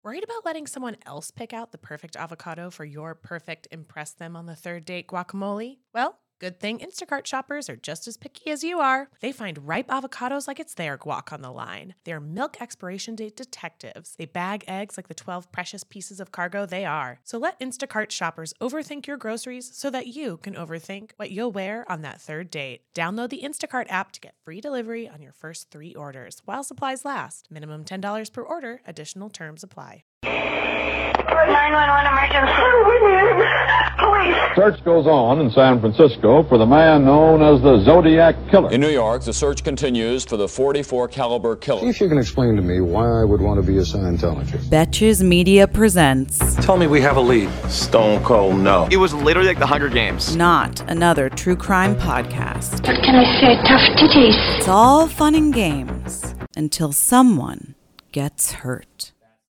Worried about letting someone else pick out the perfect avocado for your perfect impress them on the third date guacamole? Well, good thing Instacart shoppers are just as picky as you are. They find ripe avocados like it's their guac on the line. They're milk expiration date detectives. They bag eggs like the 12 precious pieces of cargo they are. So let Instacart shoppers overthink your groceries so that you can overthink what you'll wear on that third date. Download the Instacart app to get free delivery on your first 3 orders while supplies last. Minimum $10 per order. Additional terms apply. 911 emergency. Police. Search goes on in San Francisco for the man known as the Zodiac Killer. In New York, the search continues for the .44 caliber killer. See if you can explain to me why I would want to be a Scientologist. Betches Media presents... Tell me we have a lead. Stone cold no. It was literally like the Hunger Games. Not another true crime podcast. What can I say? Tough titties. It's all fun and games until someone gets hurt.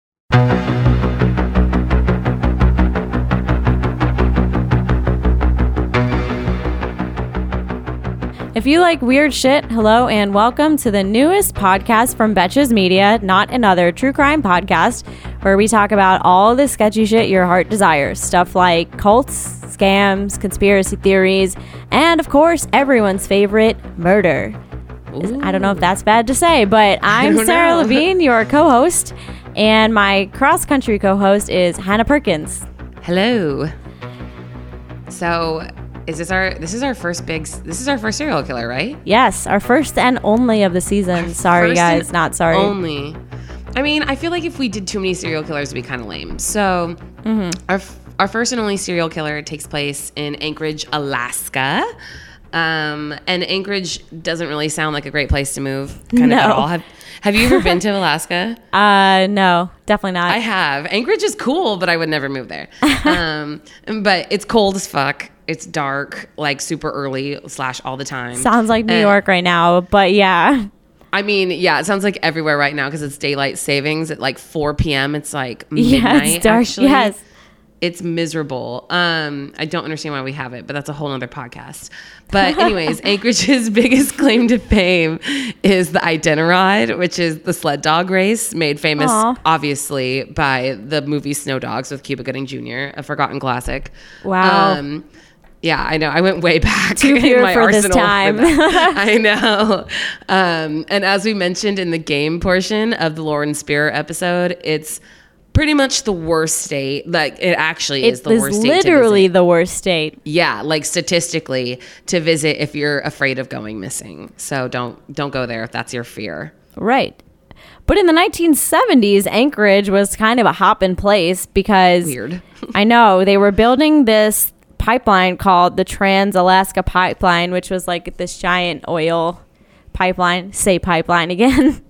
If you like weird shit, hello and welcome to the newest podcast from Betches Media, Not Another True Crime Podcast, where we talk about all the sketchy shit your heart desires. Stuff like cults, scams, conspiracy theories, and of course, everyone's favorite, murder. Ooh. I don't know if that's bad to say, but I'm Sarah Levine, your co-host, and my cross-country co-host is Hannah Perkins. Hello. So... This is our first serial killer, right? Yes, our first and only of the season. Sorry, guys, not sorry. Only. I mean, I feel like if we did too many serial killers, it'd be kind of lame. So, our first and only serial killer takes place in Anchorage, Alaska. And Anchorage doesn't really sound like a great place to move, at all. Have you ever been to Alaska? No, definitely not. I have. Anchorage is cool, but I would never move there. But it's cold as fuck. It's dark, like super early / all the time. Sounds like New York right now, but yeah. I mean, yeah, it sounds like everywhere right now because it's daylight savings at like 4 p.m. It's like midnight. Yeah, it's dark. Actually. Yes. It's miserable. I don't understand why we have it, but that's a whole other podcast. But anyways, Anchorage's biggest claim to fame is the Iditarod, which is the sled dog race made famous, obviously, by the movie Snow Dogs with Cuba Gooding Jr., a forgotten classic. Wow. Yeah, I know. I went way back Too in pure my for arsenal. this time. I know. And as we mentioned in the game portion of the Lauren Spear episode, it's pretty much the worst state. Like, it actually is the worst state. It's literally the worst state. Yeah, like statistically to visit if you're afraid of going missing. So don't go there if that's your fear. Right. But in the 1970s, Anchorage was kind of a hop-in place because... Weird. I know. They were building this pipeline called the Trans-Alaska Pipeline, which was like this giant oil pipeline. Say pipeline again.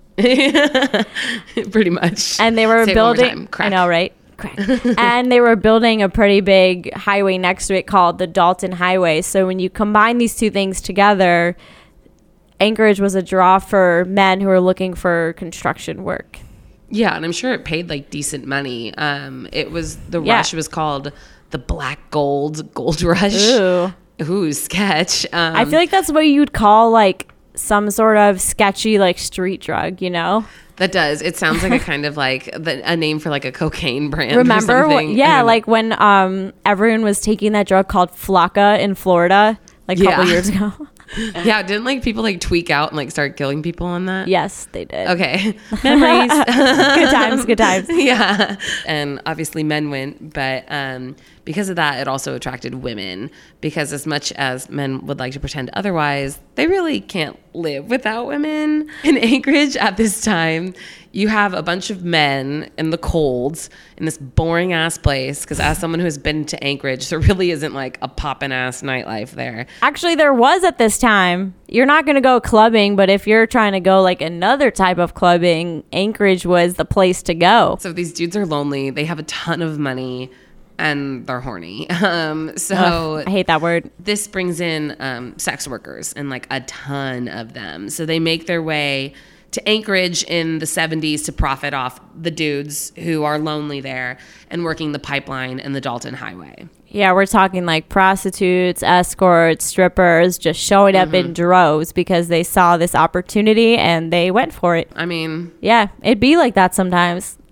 Pretty much. And they were Say building... I know, right? Crack. And they were building a pretty big highway next to it called the Dalton Highway. So when you combine these two things together, Anchorage was a draw for men who were looking for construction work. Yeah, and I'm sure it paid like decent money. It was rush was called the Black Gold Rush. Ooh, sketch. I feel like that's what you'd call like some sort of sketchy like street drug, you know? That does. It sounds like a kind of like a name for like a cocaine brand. Remember? Or something. Like when everyone was taking that drug called Flocka in Florida like a couple years ago. Yeah, didn't like people like tweak out and like start killing people on that? Yes, they did. Okay. Memories. Good times. Yeah. And obviously men went, but because of that, it also attracted women because as much as men would like to pretend otherwise, they really can't live without women. In Anchorage at this time, you have a bunch of men in the cold in this boring ass place because as someone who has been to Anchorage, there really isn't like a poppin' ass nightlife there. Actually, there was at this time. You're not going to go clubbing, but if you're trying to go like another type of clubbing, Anchorage was the place to go. So these dudes are lonely. They have a ton of money. And they're horny. I hate that word. This brings in sex workers and like a ton of them. So they make their way to Anchorage in the 70s to profit off the dudes who are lonely there and working the pipeline and the Dalton Highway. Yeah, we're talking like prostitutes, escorts, strippers, just showing up in droves because they saw this opportunity and they went for it. I mean... Yeah, it'd be like that sometimes.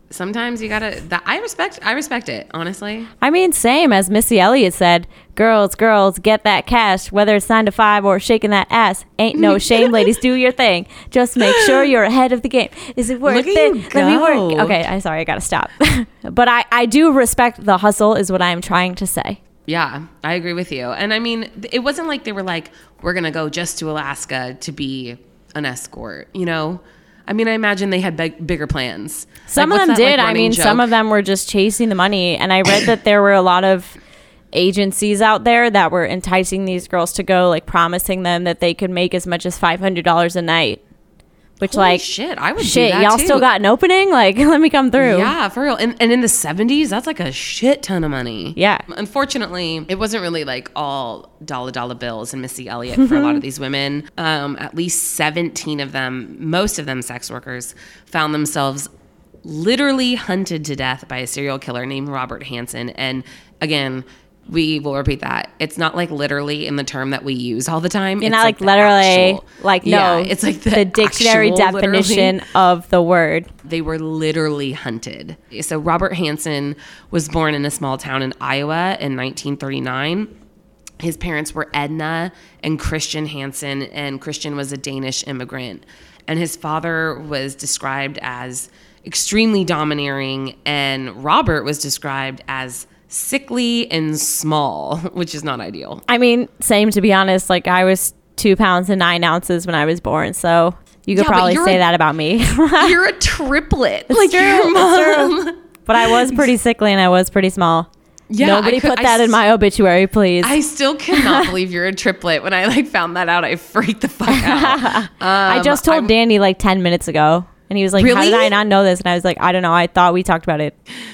sometimes you gotta. I respect it, honestly. I mean, same as Missy Elliott said, girls, get that cash, whether it's 9 to 5 or shaking that ass. Ain't no shame, ladies, do your thing. Just make sure you're ahead of the game. Is it worth Look at it? you Let me go. work. Okay, I'm sorry, I gotta stop. But I do respect the hustle is what I am trying to say. Yeah, I agree with you. And I mean, it wasn't like they were like, we're going to go just to Alaska to be an escort, you know? I mean, I imagine they had bigger plans. Some Like, of what's them that, did. like, I mean, running some joke? of them were just chasing the money. And I read that there were a lot of agencies out there that were enticing these girls to go, like promising them that they could make as much as $500 a night. Which, Holy like, shit, I would do shit, that y'all too. still got an opening? Like, let me come through. Yeah, for real. And in the 70s, that's like a shit ton of money. Yeah. Unfortunately, it wasn't really like all dollar bills and Missy Elliott for a lot of these women. At least 17 of them, most of them sex workers, found themselves literally hunted to death by a serial killer named Robert Hansen. And again, we will repeat that. It's not like literally in the term that we use all the time. You're It's not like the literally, actual- like, yeah, no. it's like the dictionary actual, definition literally. of the word. They were literally hunted. So Robert Hansen was born in a small town in Iowa in 1939. His parents were Edna and Christian Hansen, and Christian was a Danish immigrant. And his father was described as extremely domineering, and Robert was described as sickly and small, which is not ideal. I mean, same, to be honest. Like, I was 2 pounds and 9 ounces when I was born, so you could Yeah, but probably you're say a- that about me. You're a triplet. It's like true, your it's mom. true. But I was pretty sickly and I was pretty small. Yeah, Nobody I could- put I that in s- my obituary, please. I still cannot believe you're a triplet. When I like found that out, I freaked the fuck out. I just told Danny like 10 minutes ago. And he was like, how Really? did I not know this? And I was like, I don't know. I thought we talked about it.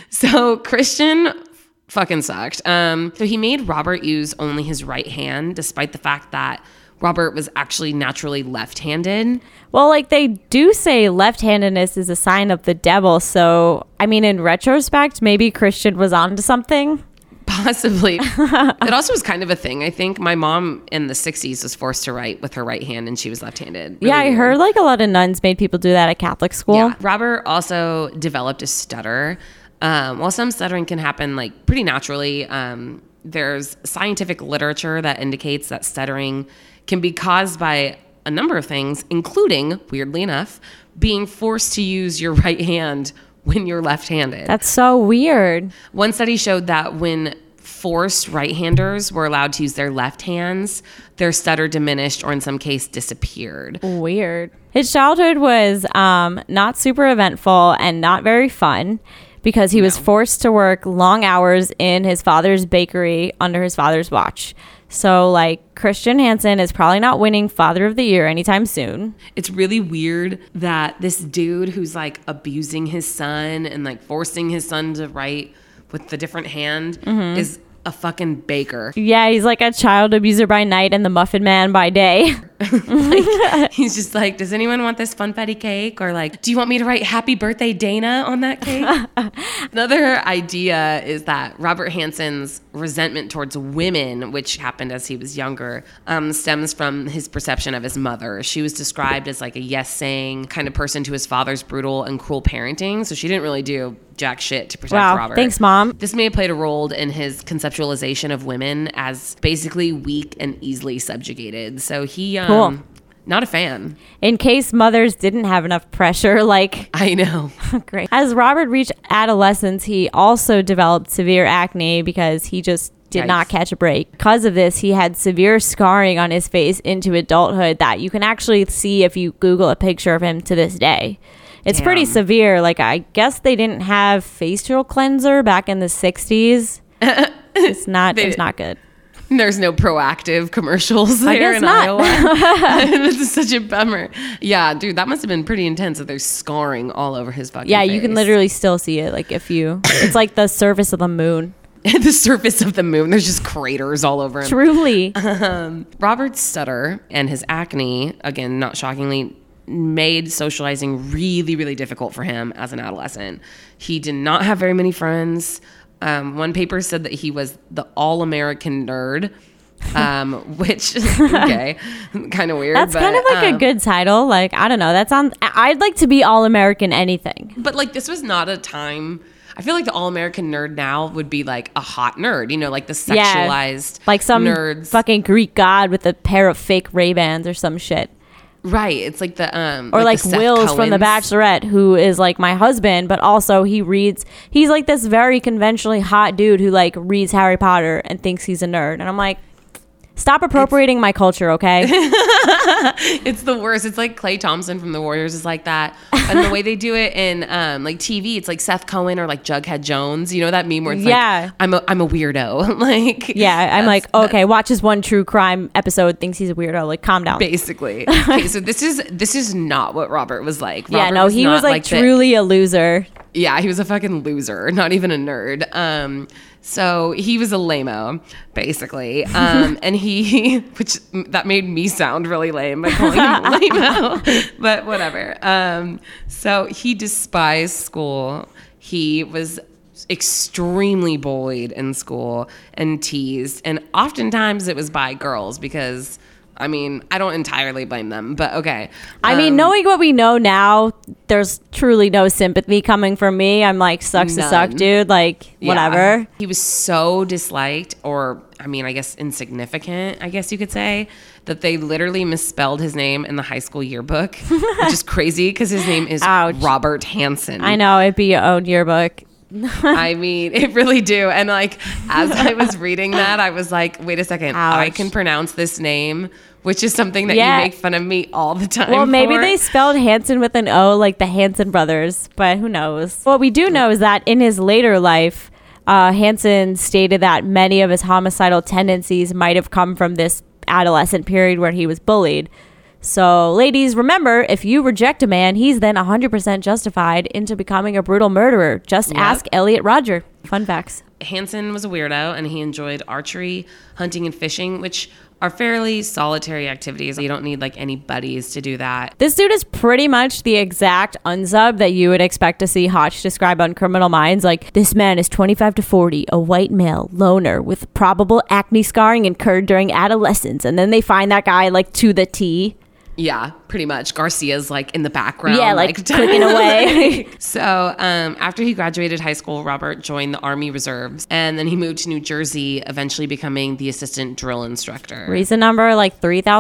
So Christian fucking sucked. So he made Robert use only his right hand, despite the fact that Robert was actually naturally left-handed. Well, like, they do say left-handedness is a sign of the devil. So, I mean, in retrospect, maybe Christian was onto something. Possibly. It also was kind of a thing. I think my mom in the 60s was forced to write with her right hand and she was left-handed. Really Yeah, I weird. heard like a lot of nuns made people do that at Catholic school. Yeah. Robert also developed a stutter. While some stuttering can happen like pretty naturally, there's scientific literature that indicates that stuttering can be caused by a number of things, including, weirdly enough, being forced to use your right hand when you're left-handed. That's so weird. One study showed that when forced right-handers were allowed to use their left hands, their stutter diminished or in some case disappeared. Weird. His childhood was not super eventful and not very fun because he was forced to work long hours in his father's bakery under his father's watch. So, like, Christian Hansen is probably not winning Father of the Year anytime soon. It's really weird that this dude who's like abusing his son and like forcing his son to write with the different hand is a fucking baker. Yeah, he's like a child abuser by night and the muffin man by day. Like, he's just like, does anyone want this funfetti cake? Or like, do you want me to write happy birthday Dana on that cake? Another idea is that Robert Hansen's resentment towards women, which happened as he was younger, stems from his perception of his mother. She was described as like a yes-saying kind of person to his father's brutal and cruel parenting. So she didn't really do jack shit to protect Wow, Robert. thanks, Mom. This may have played a role in his conceptualization of women as basically weak and easily subjugated. So he, Cool. not a fan. In case mothers didn't have enough pressure, like... I know. Great. As Robert reached adolescence, he also developed severe acne because he just did not catch a break. Because of this, he had severe scarring on his face into adulthood that you can actually see if you Google a picture of him to this day. It's pretty Damn. severe. Like, I guess they didn't have facial cleanser back in the 60s. It's not good. There's no Proactive commercials there guess in not. Iowa. This is such a bummer. Yeah, dude, that must have been pretty intense that there's scarring all over his fucking Yeah, face. you can literally still see it. Like, if you... It's like the surface of the moon. the surface of the moon. There's just craters all over him. Truly. Robert's stutter and his acne, again, not shockingly, made socializing really, really difficult for him as an adolescent. He did not have very many friends. One paper said that he was the all-American nerd. which okay, kind of weird. That's but, kind of like a good title. Like, I don't know. That sounds. I'd like to be All-American anything. But like, this was not a time. I feel like the All-American nerd now would be like a hot nerd, you know, like the sexualized, like some nerds. fucking Greek god with a pair of fake Ray-Bans or some shit. Right. It's like the or like the Seth Will's from The Cohens. Bachelorette, who is like my husband, but also he's like this very conventionally hot dude who like reads Harry Potter and thinks he's a nerd. And I'm like, stop appropriating my culture, okay? It's the worst. It's like Klay Thompson from the Warriors is like that. And the way they do it in like TV, it's like Seth Cohen or like Jughead Jones. You know that meme where it's like, I'm a weirdo. Like, yeah, I'm like, okay, watches one true crime episode, thinks he's a weirdo. Like, calm down. Basically. Okay, so this is not what Robert was like. Yeah, Robert no, he was not like truly a loser. Yeah, he was a fucking loser, not even a nerd. So he was a lame-o, basically. And which that made me sound really lame by calling him lame-o, but whatever. So he despised school. He was extremely bullied in school and teased. And oftentimes it was by girls because, I mean, I don't entirely blame them, but okay. I mean, knowing what we know now, there's truly no sympathy coming from me. I'm like, sucks to suck, dude. Like, whatever. Yeah. He was so disliked, or, I mean, I guess insignificant, I guess you could say, that they literally misspelled his name in the high school yearbook, which is crazy because his name is Robert Hansen. I know, it'd be your own yearbook. I mean, it really do. And like, as I was reading that, I was like, wait a second, I can pronounce this name, which is something that you make fun of me all the time. Well, maybe they spelled Hansen with an O, like the Hansen brothers, but who knows? What we do know is that in his later life, Hansen stated that many of his homicidal tendencies might have come from this adolescent period where he was bullied. So, ladies, remember, if you reject a man, he's then 100% justified into becoming a brutal murderer. Just ask Elliot Rodger. Fun facts. Hansen was a weirdo, and he enjoyed archery, hunting, and fishing, which are fairly solitary activities. You don't need like any buddies to do that. This dude is pretty much the exact unsub that you would expect to see Hotch describe on Criminal Minds. Like, this man is 25 to 40, a white male, loner, with probable acne scarring incurred during adolescence. And then they find that guy like to the T. Yeah, pretty much. Garcia's like in the background. Yeah, like clicking away. So after he graduated high school, Robert joined the Army Reserves, and then he moved to New Jersey, eventually becoming the assistant drill instructor. Reason number like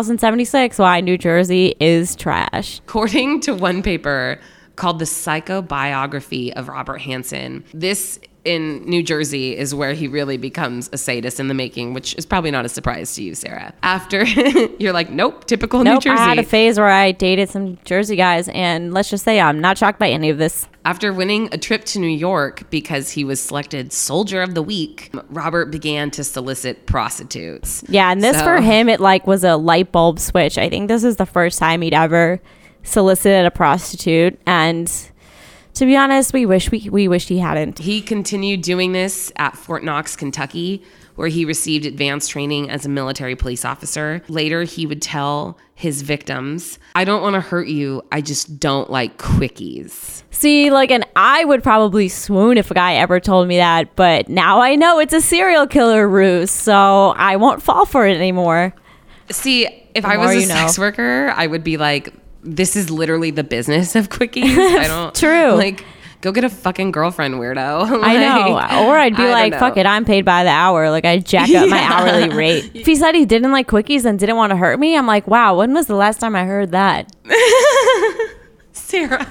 3076 why New Jersey is trash. According to one paper called The Psychobiography of Robert Hansen, this in New Jersey is where he really becomes a sadist in the making, which is probably not a surprise to you, Sarah. After you're like, nope, typical New Jersey. I had a phase where I dated some Jersey guys, and let's just say I'm not shocked by any of this. After winning a trip to New York because he was selected Soldier of the Week, Robert began to solicit prostitutes. Yeah, and this for him, it like was a light bulb switch. I think this is the first time he'd ever solicited a prostitute, and to be honest, we wished he hadn't. He continued doing this at Fort Knox, Kentucky, where he received advanced training as a military police officer. Later, he would tell his victims, I don't want to hurt you, I just don't like quickies. See, like, and I would probably swoon if a guy ever told me that, but now I know it's a serial killer ruse, so I won't fall for it anymore. See, if I was a sex worker, I would be like, this is literally the business of quickies. I don't. True. Like, go get a fucking girlfriend, weirdo. Like, I know. Or I'd be like, fuck it, I'm paid by the hour. Like, I'd jack up my hourly rate. If he said he didn't like quickies and didn't want to hurt me, I'm like, wow, when was the last time I heard that? Sarah.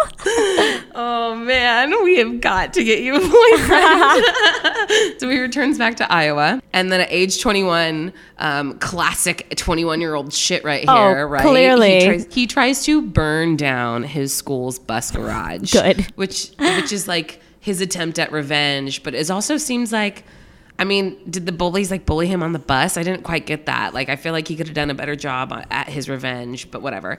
Oh, man. We have got to get you a boyfriend. So he returns back to Iowa. And then at age 21, classic 21-year-old shit right here, right? Clearly. He tries to burn down his school's bus garage. Good. Which is like his attempt at revenge, but it also seems like, I mean, did the bullies like bully him on the bus? I didn't quite get that. Like, I feel like he could have done a better job at his revenge, but whatever.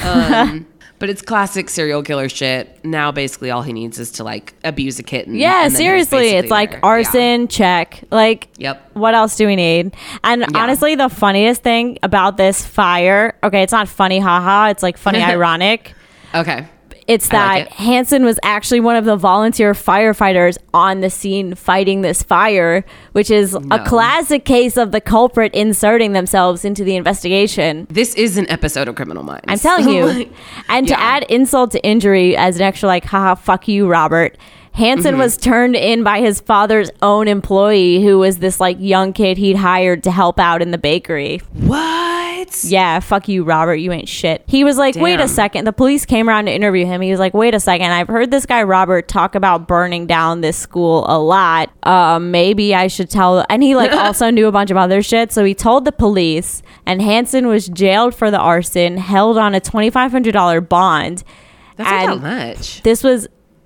But it's classic serial killer shit. Now, basically, all he needs is to like abuse a kitten. Yeah, seriously. It's like arson, check. Like, yep. What else do we need? And honestly, the funniest thing about this fire, okay, it's not funny, haha. It's like funny, ironic. Okay. It's that Hansen was actually one of the volunteer firefighters on the scene fighting this fire, which is a classic case of the culprit inserting themselves into the investigation. This is an episode of Criminal Minds. I'm telling you. And to add insult to injury as an extra like, haha, fuck you, Robert, Hansen was turned in by his father's own employee, who was this like young kid he'd hired to help out in the bakery. What? Yeah, fuck you, Robert. You ain't shit. He was like, wait a second. The police came around to interview him. He was like, wait a second. I've heard this guy Robert talk about burning down this school a lot. Maybe I should tell. And he like also knew a bunch of other shit. So he told the police, and Hansen was jailed for the arson, held on a $2,500 bond. That's not that much. This was,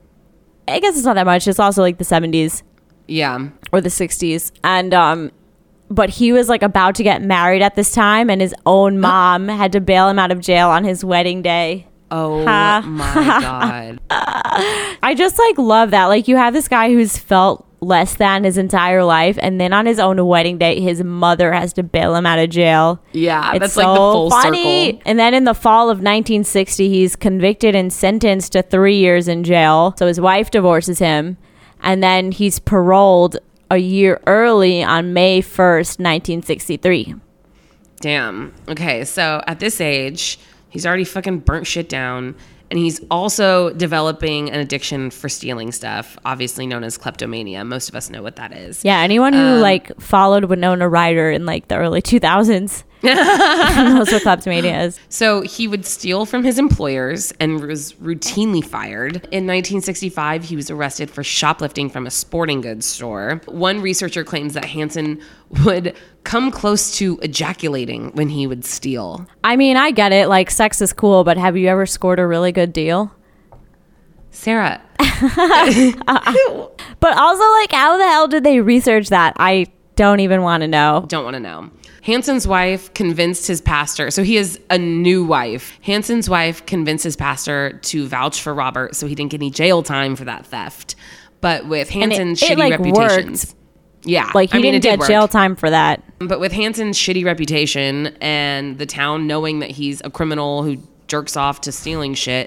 I guess it's not that much. It's also like the 70s. Yeah. Or the 60s. And, but he was like about to get married at this time, and his own mom had to bail him out of jail on his wedding day. Oh my God. I just like love that. Like, you have this guy who's felt less than his entire life, and then on his own wedding day, his mother has to bail him out of jail. Yeah, it's that's so like the full funny. circle. And then in the fall of 1960, he's convicted and sentenced to 3 years in jail. So his wife divorces him, and then he's paroled a year early on May 1st, 1963. Damn. Okay, so at this age, he's already fucking burnt shit down, and he's also developing an addiction for stealing stuff, obviously known as kleptomania. Most of us know what that is. Yeah, anyone who like followed Winona Ryder in like the early 2000s knows what kleptomania is. So he would steal from his employers and was routinely fired. In 1965, he was arrested for shoplifting from a sporting goods store. One researcher claims that Hansen would come close to ejaculating when he would steal. I mean, I get it. Like, sex is cool, but have you ever scored a really good deal? Sarah. But also, like, how the hell did they research that? I don't even want to know. Don't want to know. Hansen's wife convinced his pastor, so he has a new wife. Hansen's wife convinced his pastor to vouch for Robert so he didn't get any jail time for that theft. But with Hansen's shitty like, reputations. Worked. Yeah. Like, he didn't get jail time for that. But with Hansen's shitty reputation and the town knowing that he's a criminal who jerks off to stealing shit,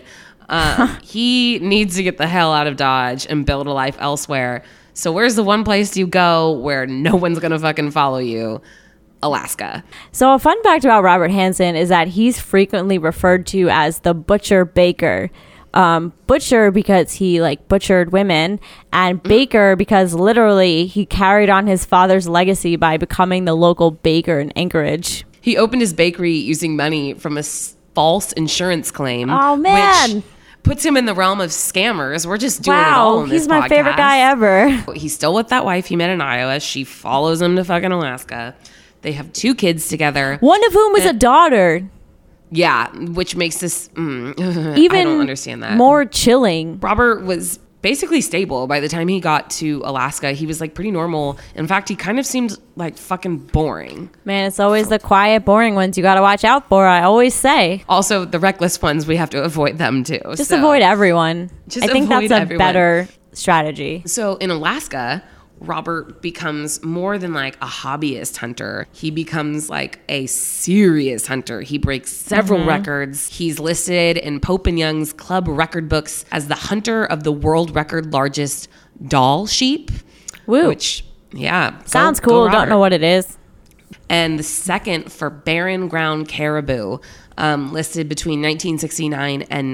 he needs to get the hell out of Dodge and build a life elsewhere. So where's the one place you go where no one's going to fucking follow you? Alaska. So a fun fact about Robert Hansen is that he's frequently referred to as the butcher baker. Butcher because he like butchered women, and baker because literally he carried on his father's legacy by becoming the local baker in Anchorage. He opened his bakery using money from a false insurance claim. Oh man. Which puts him in the realm of scammers. We're just doing it all in this he's my podcast. favorite guy ever. He's still with that wife he met in Iowa. She follows him to fucking Alaska. They have 2 kids together. One of whom is a daughter. Yeah, which makes this Even I don't understand that. more chilling. Robert was basically stable by the time he got to Alaska. He was like pretty normal. In fact, he kind of seemed like fucking boring. Man, it's always the quiet, boring ones you got to watch out for, I always say. Also, the reckless ones, we have to avoid them too. Just avoid everyone. I think that's a better strategy. So in Alaska, Robert becomes more than like a hobbyist hunter. He becomes like a serious hunter. He breaks several records. He's listed in Pope and Young's club record books as the hunter of the world record largest Dall sheep. Woo. Which, yeah. Sounds cool. Don't know what it is. And the second for barren ground caribou, listed between 1969 and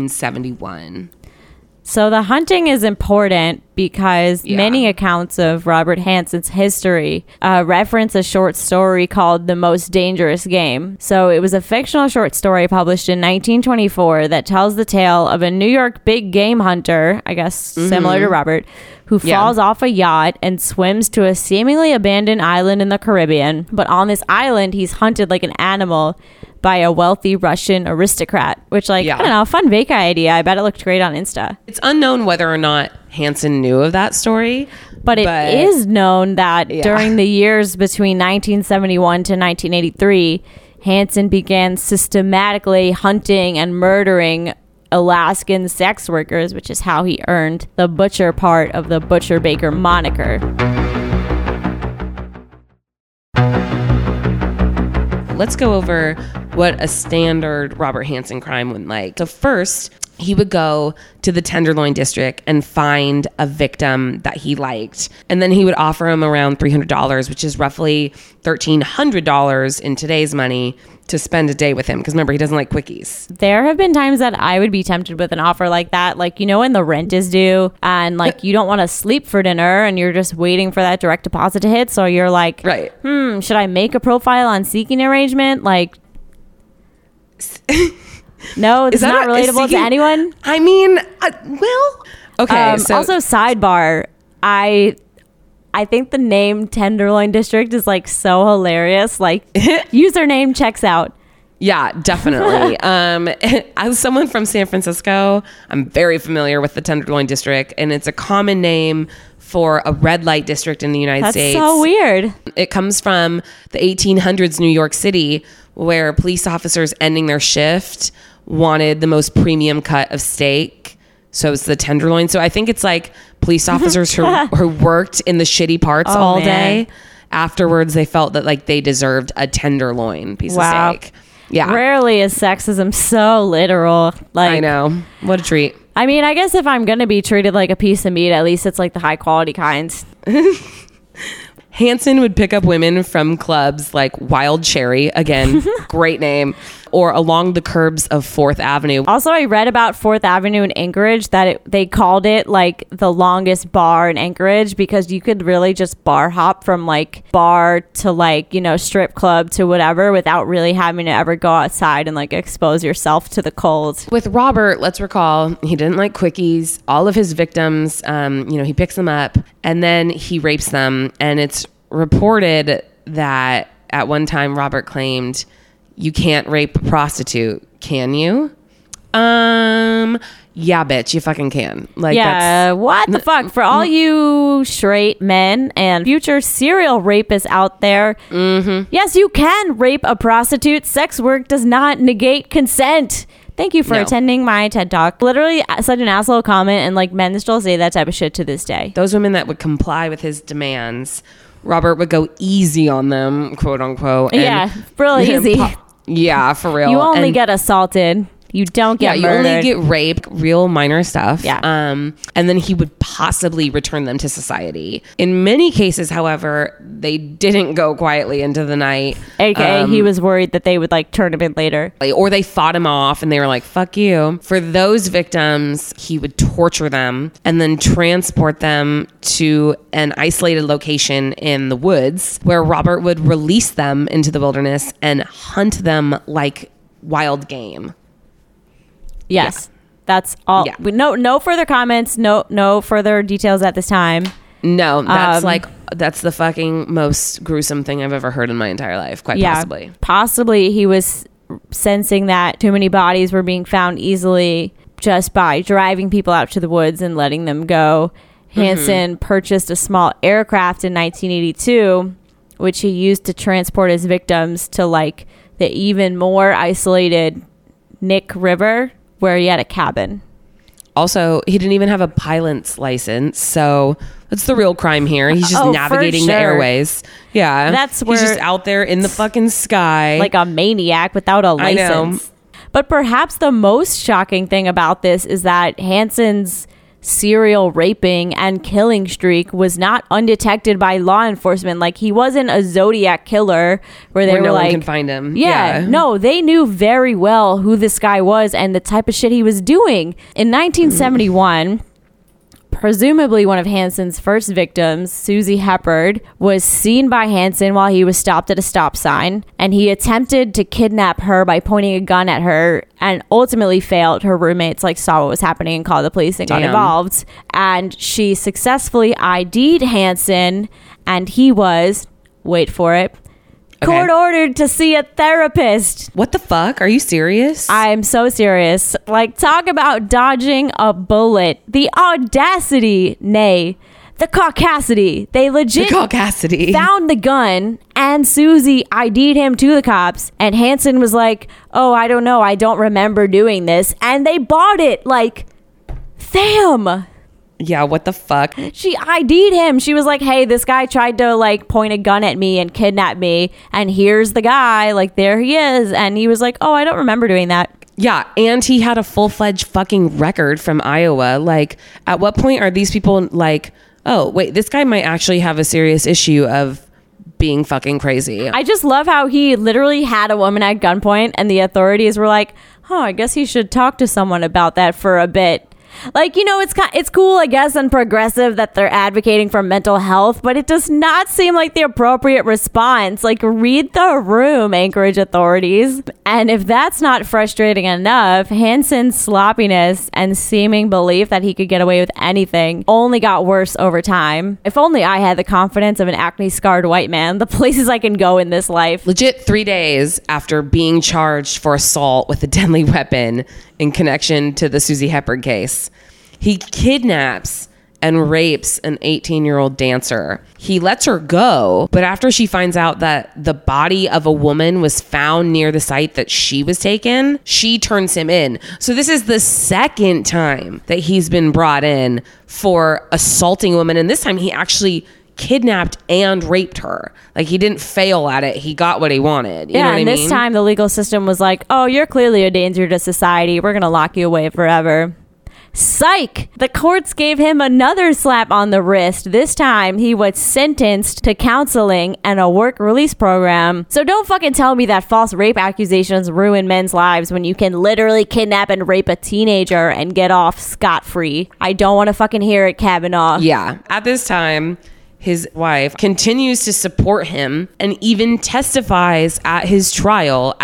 1971. So the hunting is important because many accounts of Robert Hansen's history reference a short story called The Most Dangerous Game. So it was a fictional short story published in 1924 that tells the tale of a New York big game hunter, I guess similar to Robert, who falls off a yacht and swims to a seemingly abandoned island in the Caribbean. But on this island, he's hunted like an animal by a wealthy Russian aristocrat, which I don't know, fun vacay idea. I bet it looked great on Insta. It's unknown whether or not Hansen knew of that story. But it is known that during the years between 1971 to 1983, Hansen began systematically hunting and murdering Alaskan sex workers, which is how he earned the butcher part of the butcher baker moniker. Let's go over what a standard Robert Hansen crime went like. So first, he would go to the Tenderloin district and find a victim that he liked. And then he would offer him around $300, which is roughly $1,300 in today's money, to spend a day with him. Because remember, he doesn't like quickies. There have been times that I would be tempted with an offer like that. Like, you know, when the rent is due and like you don't want to sleep for dinner and you're just waiting for that direct deposit to hit. So you're like, right. Should I make a profile on Seeking Arrangement? Like, no, it's not relatable to anyone. I mean, well, okay. So also, sidebar, I think the name Tenderloin District is like so hilarious. Like, username checks out. Yeah, definitely. As someone from San Francisco, I'm very familiar with the Tenderloin District, and it's a common name for a red light district in the United States. That's so weird. It comes from the 1800s New York City, where police officers ending their shift wanted the most premium cut of steak. So it's the tenderloin. So I think it's like police officers who worked in the shitty parts all day. Afterwards, they felt that like they deserved a tenderloin piece of steak. Yeah. Rarely is sexism so literal. Like, I know. What a treat. I mean, I guess if I'm going to be treated like a piece of meat, at least it's like the high quality kinds. Hansen would pick up women from clubs like Wild Cherry, again, great name, or along the curbs of 4th Avenue. Also, I read about 4th Avenue in Anchorage that they called it like the longest bar in Anchorage because you could really just bar hop from like bar to like, you know, strip club to whatever without really having to ever go outside and like expose yourself to the cold. With Robert, let's recall, he didn't like quickies. All of his victims, he picks them up and then he rapes them. And it's reported that at one time Robert claimed, "You can't rape a prostitute, can you?" Yeah, bitch, you fucking can. Like, yeah, what the fuck? For all you straight men and future serial rapists out there, yes, you can rape a prostitute. Sex work does not negate consent. Thank you for attending my TED Talk. Literally such an asshole comment, and like men still say that type of shit to this day. Those women that would comply with his demands, Robert would go easy on them, quote unquote. Yeah, real easy. Yeah, for real. You only get assaulted. You don't get murdered. You only get raped, real minor stuff. Yeah. And then he would possibly return them to society. In many cases, however, they didn't go quietly into the night. AKA he was worried that they would like turn him in later. Or they fought him off and they were like, fuck you. For those victims, he would torture them and then transport them to an isolated location in the woods where Robert would release them into the wilderness and hunt them like wild game. Yes, that's all. Yeah. No further comments. No further details at this time. No, that's the fucking most gruesome thing I've ever heard in my entire life. Quite possibly. Possibly he was sensing that too many bodies were being found easily just by driving people out to the woods and letting them go. Hansen purchased a small aircraft in 1982, which he used to transport his victims to like the even more isolated Nick River, where he had a cabin. Also, he didn't even have a pilot's license, so that's the real crime here. He's just navigating the airways. Yeah, that's where he's just out there in the fucking sky like a maniac without a license. I know. But perhaps the most shocking thing about this is that Hansen's serial raping and killing streak was not undetected by law enforcement. Like, he wasn't a Zodiac killer where they were no like, one can find him. Yeah, no, they knew very well who this guy was and the type of shit he was doing. In 1971, presumably one of Hansen's first victims, Susie Heppard, was seen by Hansen while he was stopped at a stop sign, and he attempted to kidnap her by pointing a gun at her and ultimately failed. Her roommates saw what was happening and called the police and got involved, and she successfully ID'd Hansen, and he was, wait for it, court ordered to see a therapist. What the fuck? Are you serious? I'm so serious. Talk about dodging a bullet. The audacity, nay, the caucasity. They legit found the gun, and Susie ID'd him to the cops, and Hansen was like, oh, I don't know, I don't remember doing this, and they bought it. Fam. Yeah, what the fuck? She ID'd him. She was like, hey, this guy tried to point a gun at me and kidnap me, and here's the guy, there he is. And he was like, oh, I don't remember doing that. Yeah, and he had a full-fledged fucking record from Iowa. Like, at what point are these people like, oh, wait, this guy might actually have a serious issue of being fucking crazy? I just love how he literally had a woman at gunpoint and the authorities were like, oh, I guess he should talk to someone about that for a bit. Like, you know, it's cool, I guess, and progressive that they're advocating for mental health, but it does not seem like the appropriate response. Like, read the room, Anchorage authorities. And if that's not frustrating enough, Hansen's sloppiness and seeming belief that he could get away with anything only got worse over time. If only I had the confidence of an acne-scarred white man, the places I can go in this life. Legit 3 days after being charged for assault with a deadly weapon in connection to the Susie Hepburn case, he kidnaps and rapes an 18-year-old dancer. He lets her go, but after she finds out that the body of a woman was found near the site that she was taken, she turns him in. So this is the second time that he's been brought in for assaulting a woman, and this time he actually kidnapped and raped her. Like, he didn't fail at it. He got what he wanted. You know what I mean? This time the legal system was like, oh, you're clearly a danger to society. We're going to lock you away forever. Psych! The courts gave him another slap on the wrist. This time, he was sentenced to counseling and a work release program. So don't fucking tell me that false rape accusations ruin men's lives when you can literally kidnap and rape a teenager and get off scot-free. I don't want to fucking hear it, Kavanaugh. Yeah. At this time, his wife continues to support him and even testifies at his trial,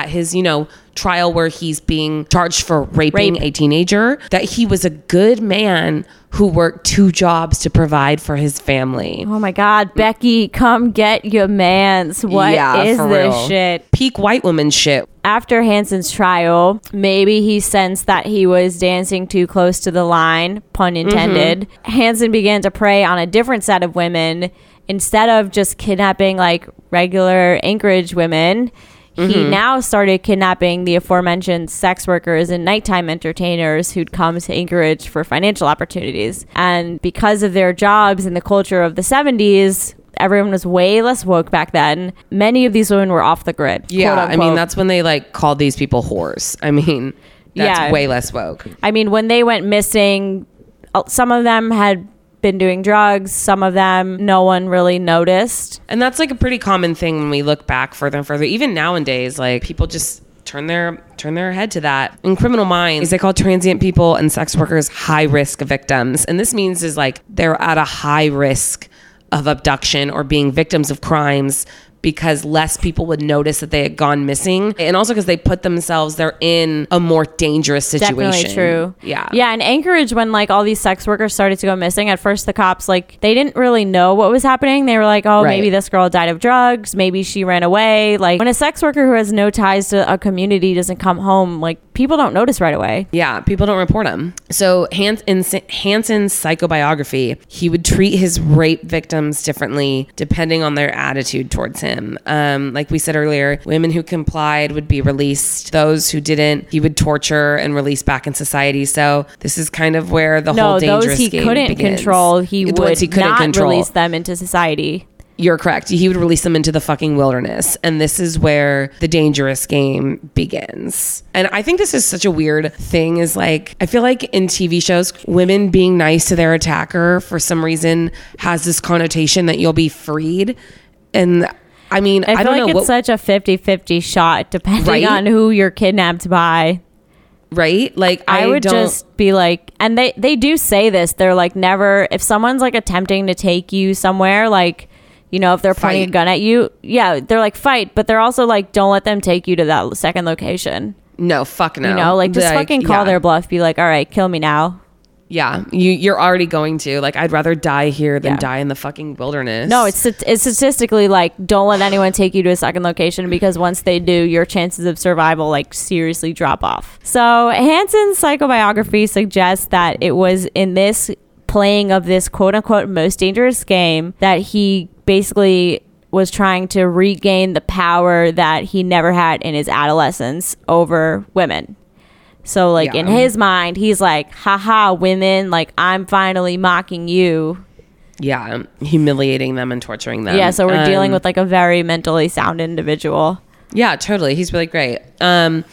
trial where he's being charged for raping a teenager, that he was a good man who worked 2 jobs to provide for his family. Oh my God, Becky, come get your mans. What is this shit? Peak white woman shit. After Hansen's trial, maybe he sensed that he was dancing too close to the line, pun intended. Hansen began to prey on a different set of women. Instead of just kidnapping like regular Anchorage women, he now started kidnapping the aforementioned sex workers and nighttime entertainers who'd come to Anchorage for financial opportunities. And because of their jobs in the culture of the 70s, everyone was way less woke back then. Many of these women were off the grid. Yeah, I mean, that's when they like called these people whores. I mean, that's way less woke. I mean, when they went missing, some of them had been doing drugs. Some of them, no one really noticed. And that's like a pretty common thing when we look back further and further. Even nowadays, like, people just turn their head to that. In Criminal Minds, they call transient people and sex workers high risk victims. And this means is like they're at a high risk of abduction or being victims of crimes because less people would notice that they had gone missing. And also because they put themselves, they're in a more dangerous situation. Definitely true. Yeah. Yeah, in Anchorage, when like all these sex workers started to go missing, at first the cops, like, they didn't really know what was happening. They were like, oh, maybe this girl died of drugs. Maybe she ran away. Like, when a sex worker who has no ties to a community doesn't come home, like, people don't notice right away. Yeah, people don't report them. So in Hansen's psychobiography, he would treat his rape victims differently depending on their attitude towards him. Like we said earlier, women who complied would be released. Those who didn't, he would torture and release back in society. So this is kind of where the whole dangerous game begins. Those he couldn't control, he would not release them into society. You're correct. He would release them into the fucking wilderness. And this is where the dangerous game begins. And I think this is such a weird thing, is like, I feel like in TV shows, women being nice to their attacker for some reason has this connotation that you'll be freed. And I mean, I don't know. It's such a 50-50 shot depending on who you're kidnapped by. Right? Like, I would just be like, and they do say this. They're like, never, if someone's like attempting to take you somewhere, like, you know, if they're pointing a gun at you, yeah, they're like, fight. But they're also like, don't let them take you to that second location. No, fuck no. You know, like, just fucking call their bluff. Be like, all right, kill me now. Yeah, you're already going to. Like, I'd rather die here than die in the fucking wilderness. No, it's statistically like, don't let anyone take you to a second location, because once they do, your chances of survival like seriously drop off. So Hansen's psychobiography suggests that it was in this playing of this quote unquote most dangerous game that he basically was trying to regain the power that he never had in his adolescence over women. So, like, in his mind, he's like, haha, women, like, I'm finally mocking you. Yeah, humiliating them and torturing them. Yeah, so we're dealing with, like, a very mentally sound individual. Yeah, totally. He's really great.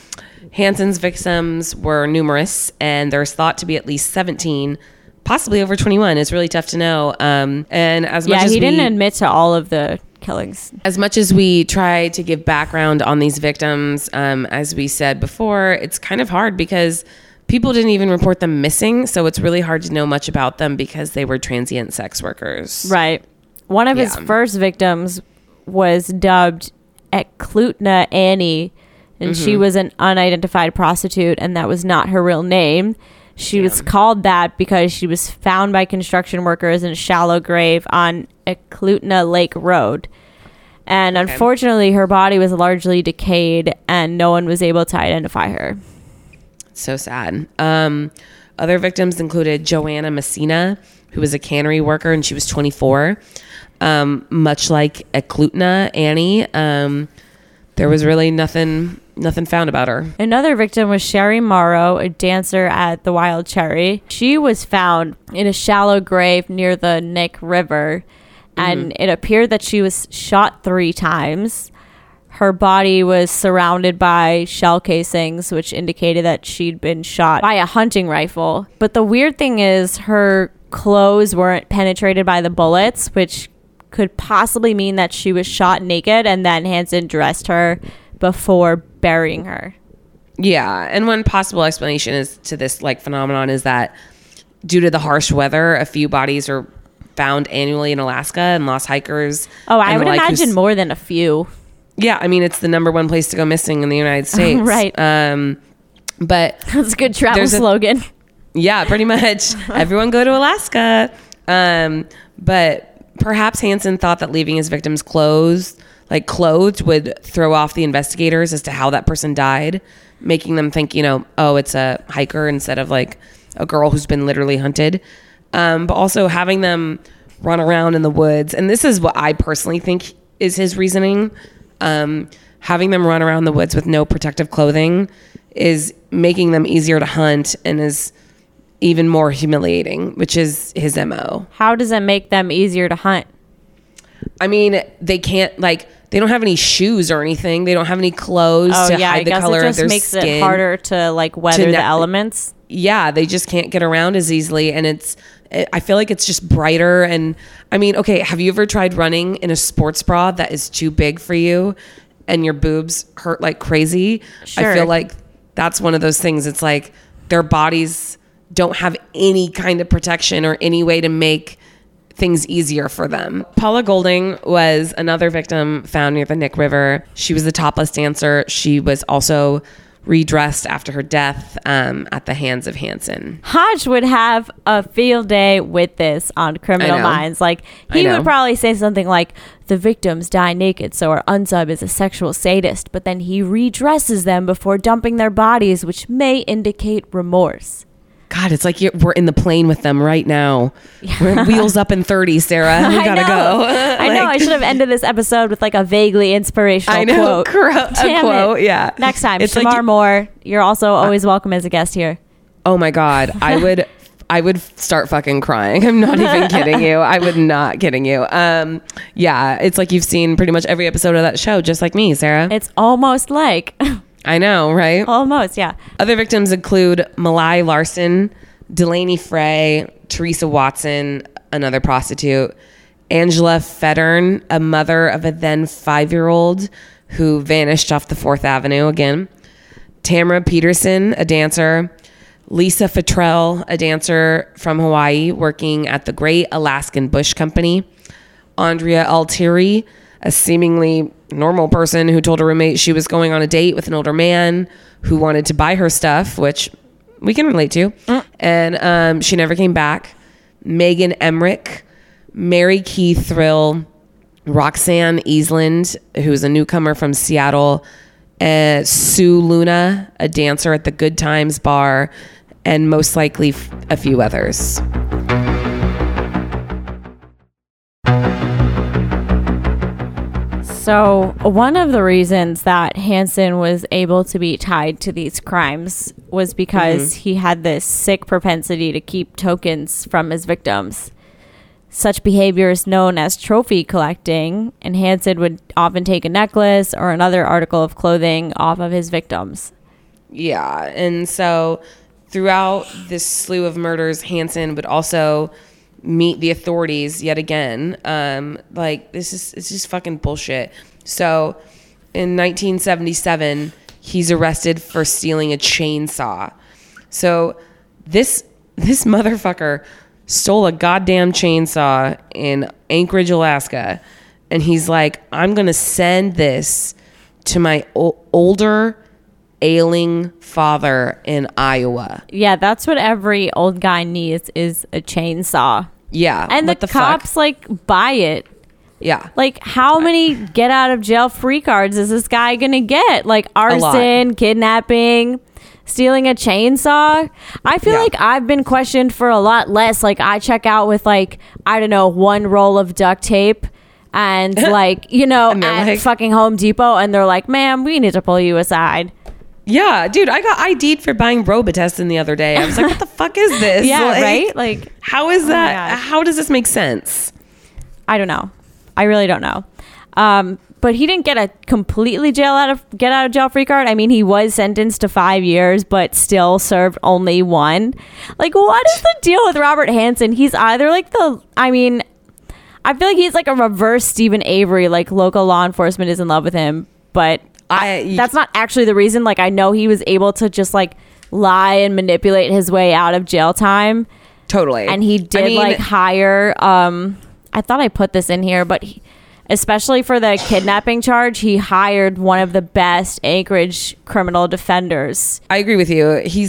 Hansen's victims were numerous, and there's thought to be at least 17, possibly over 21. It's really tough to know. And as much as he didn't admit to all of the killings. As much as we try to give background on these victims, as we said before, it's kind of hard because people didn't even report them missing. So it's really hard to know much about them because they were transient sex workers. Right. One of his first victims was dubbed Eklutna Annie, and she was an unidentified prostitute, and that was not her real name. She was called that because she was found by construction workers in a shallow grave on Eklutna Lake Road. And unfortunately, her body was largely decayed, and no one was able to identify her. So sad. Other victims included Joanna Messina, who was a cannery worker, and she was 24. Much like Eklutna Annie, there was really nothing found about her. Another victim was Sherry Morrow, a dancer at the Wild Cherry. She was found in a shallow grave near the Nick River, and it appeared that she was shot 3 times. Her body was surrounded by shell casings, which indicated that she'd been shot by a hunting rifle. But the weird thing is her clothes weren't penetrated by the bullets, which could possibly mean that she was shot naked and then Hansen dressed her before burying her. Yeah, and one possible explanation is to this phenomenon is that due to the harsh weather, a few bodies are found annually in Alaska, and lost hikers. Oh, I would imagine more than a few. Yeah, I mean, it's the #1 place to go missing in the United States. Right. But that's a good travel slogan. Yeah, pretty much. Everyone go to Alaska. But perhaps Hansen thought that leaving his victims clothed would throw off the investigators as to how that person died, making them think, oh, it's a hiker instead of a girl who's been literally hunted. But also having them run around in the woods. And this is what I personally think is his reasoning. Having them run around the woods with no protective clothing is making them easier to hunt and is even more humiliating, which is his MO. How does it make them easier to hunt? I mean, they can't they don't have any shoes or anything. They don't have any clothes to hide the color of their skin. It just makes it harder to weather the elements. Yeah, they just can't get around as easily, and I feel like it's just brighter. And I mean, okay, have you ever tried running in a sports bra that is too big for you and your boobs hurt like crazy? Sure. I feel like that's one of those things. It's like their bodies don't have any kind of protection or any way to make things easier for them. Paula Golding was another victim found near the Nick River. She was a topless dancer. She was also redressed after her death at the hands of Hansen. Hodge would have a field day with this on Criminal Minds. He would probably say something like, the victims die naked, so our unsub is a sexual sadist, but then he redresses them before dumping their bodies, which may indicate remorse. God, it's like we're in the plane with them right now. We're wheels up in 30, Sarah. We gotta go. I know. I should have ended this episode with a vaguely inspirational quote. A quote, yeah. Next time, Shamar Moore, you're also always welcome as a guest here. Oh my God, I would start fucking crying. I'm not even kidding you. I would not kidding you. Yeah, it's like you've seen pretty much every episode of that show, just like me, Sarah. It's almost like. I know, right? Almost, yeah. Other victims include Malai Larson, Delaney Frey, Teresa Watson, another prostitute, Angela Feddern, a mother of a then 5-year-old who vanished off the 4th Avenue again, Tamara Peterson, a dancer, Lisa Futrell, a dancer from Hawaii working at the Great Alaskan Bush Company, Andrea Altieri, a seemingly normal person who told her roommate she was going on a date with an older man who wanted to buy her stuff, which we can relate to. And she never came back. Megan Emmerich, Mary Keith Thrill, Roxanne Eastland, who's a newcomer from Seattle, Sue Luna, a dancer at the Good Times bar, and most likely a few others. So one of the reasons that Hansen was able to be tied to these crimes was because he had this sick propensity to keep tokens from his victims. Such behavior is known as trophy collecting, and Hansen would often take a necklace or another article of clothing off of his victims. Yeah. And so throughout this slew of murders, Hansen would also meet the authorities yet again. It's just fucking bullshit. So in 1977, he's arrested for stealing a chainsaw. So this motherfucker stole a goddamn chainsaw in Anchorage, Alaska. And he's like, I'm going to send this to my older ailing father in Iowa. Yeah, that's what every old guy needs is a chainsaw. Yeah. And the cops like buy it. Yeah. Like, how many get out of jail free cards is this guy gonna get? Like arson, kidnapping, stealing a chainsaw. I feel like I've been questioned for a lot less. Like, I check out with like, I don't know, one roll of duct tape and like, you know, at like, fucking Home Depot, and they're like, ma'am, we need to pull you aside. Yeah, dude, I got ID'd for buying Robitussin the other day. I was like, what the fuck is this? Yeah, like, right? Like, how is that? How does this make sense? I don't know. I really don't know. But he didn't get a completely get out of jail free card. I mean, he was sentenced to 5 years, but still served only 1. Like, what is the deal with Robert Hansen? He's either like I feel like he's like a reverse Stephen Avery. Like, local law enforcement is in love with him, but that's not actually the reason. Like, I know he was able to just like lie and manipulate his way out of jail time. Totally. And he did hire, I thought I put this in here, but especially for the kidnapping charge, he hired one of the best Anchorage criminal defenders. I agree with you. He's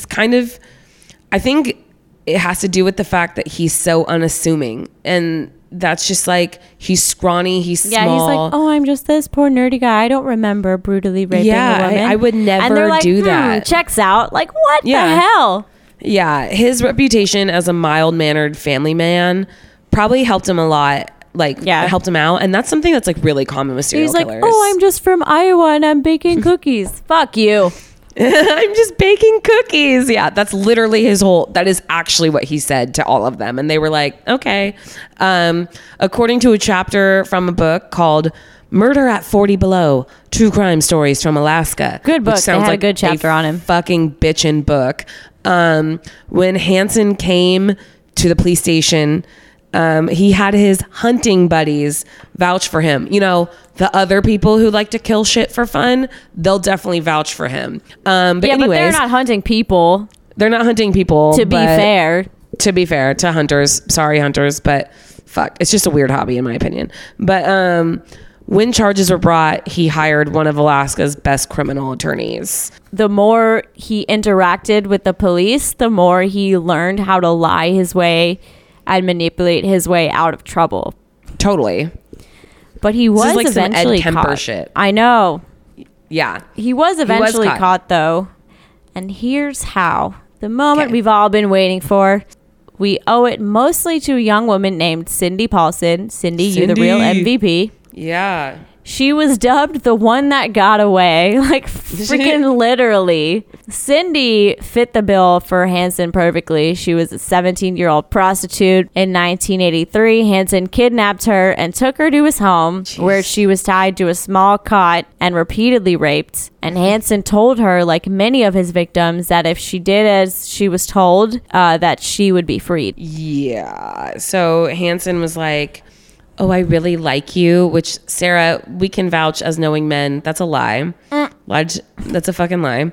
I think it has to do with the fact that he's so unassuming, and that's just like, he's scrawny, he's small. Yeah, he's like, oh, I'm just this poor nerdy guy. I don't remember brutally raping a woman. I would never and they're like, do that. Checks out. Like, what the hell? Yeah, his reputation as a mild-mannered family man probably helped him a lot. Helped him out. And that's something that's like really common with serial killers. He's like, oh, I'm just from Iowa and I'm baking cookies. Fuck you. I'm just baking cookies. Yeah, that's literally that is actually what he said to all of them. And they were like, okay. According to a chapter from a book called Murder at 40 Below, True Crime Stories from Alaska. Good book. Which sounds they had like a good chapter on him. Fucking bitchin' book. When Hansen came to the police station, he had his hunting buddies vouch for him. You know, the other people who like to kill shit for fun, they'll definitely vouch for him. But they're not hunting people. They're not hunting people. To be fair to hunters. Sorry, hunters, but fuck, it's just a weird hobby in my opinion. But when charges were brought, he hired one of Alaska's best criminal attorneys. The more he interacted with the police, the more he learned how to lie his way and manipulate his way out of trouble. Totally. But he was like eventually some Ed Kemper caught. shit. I know. Yeah. He was eventually caught though. And here's how. The moment we've all been waiting for. We owe it mostly to a young woman named Cindy Paulson. Cindy, you're the real MVP. Yeah. She was dubbed the one that got away. Like, freaking literally. Cindy fit the bill for Hansen perfectly. She was a 17-year-old prostitute. In 1983, Hansen kidnapped her and took her to his home, where she was tied to a small cot and repeatedly raped. And Hansen told her, like many of his victims, that if she did as she was told, that she would be freed. Yeah. So Hansen was like, oh, I really like you, which, Sarah, we can vouch as knowing men. That's a lie. That's a fucking lie.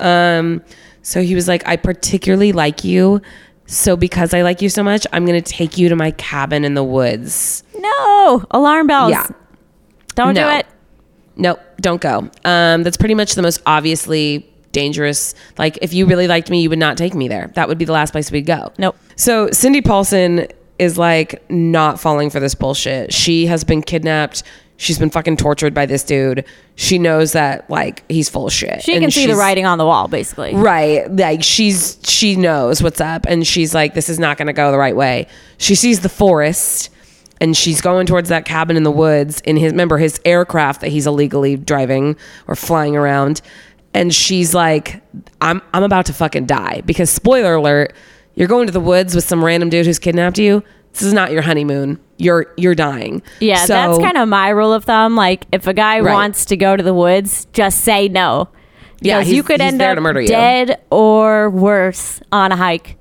So he was like, I particularly like you. So because I like you so much, I'm going to take you to my cabin in the woods. No. Alarm bells. Yeah. Don't do it. Nope. Don't go. That's pretty much the most obviously dangerous. Like, if you really liked me, you would not take me there. That would be the last place we'd go. Nope. So Cindy Paulson is like not falling for this bullshit. She has been kidnapped. She's been fucking tortured by this dude. She knows that like he's full of shit. She can see the writing on the wall, basically. Right. Like she knows what's up, and she's like, this is not going to go the right way. She sees the forest, and she's going towards that cabin in the woods in his aircraft that he's illegally driving or flying around. And she's like, I'm about to fucking die, because spoiler alert, you're going to the woods with some random dude who's kidnapped you. This is not your honeymoon. You're dying. Yeah, so, that's kind of my rule of thumb. Like, if a guy wants to go to the woods, just say no. Yeah, Because you could he's end there up to murder you. dead or worse on a hike.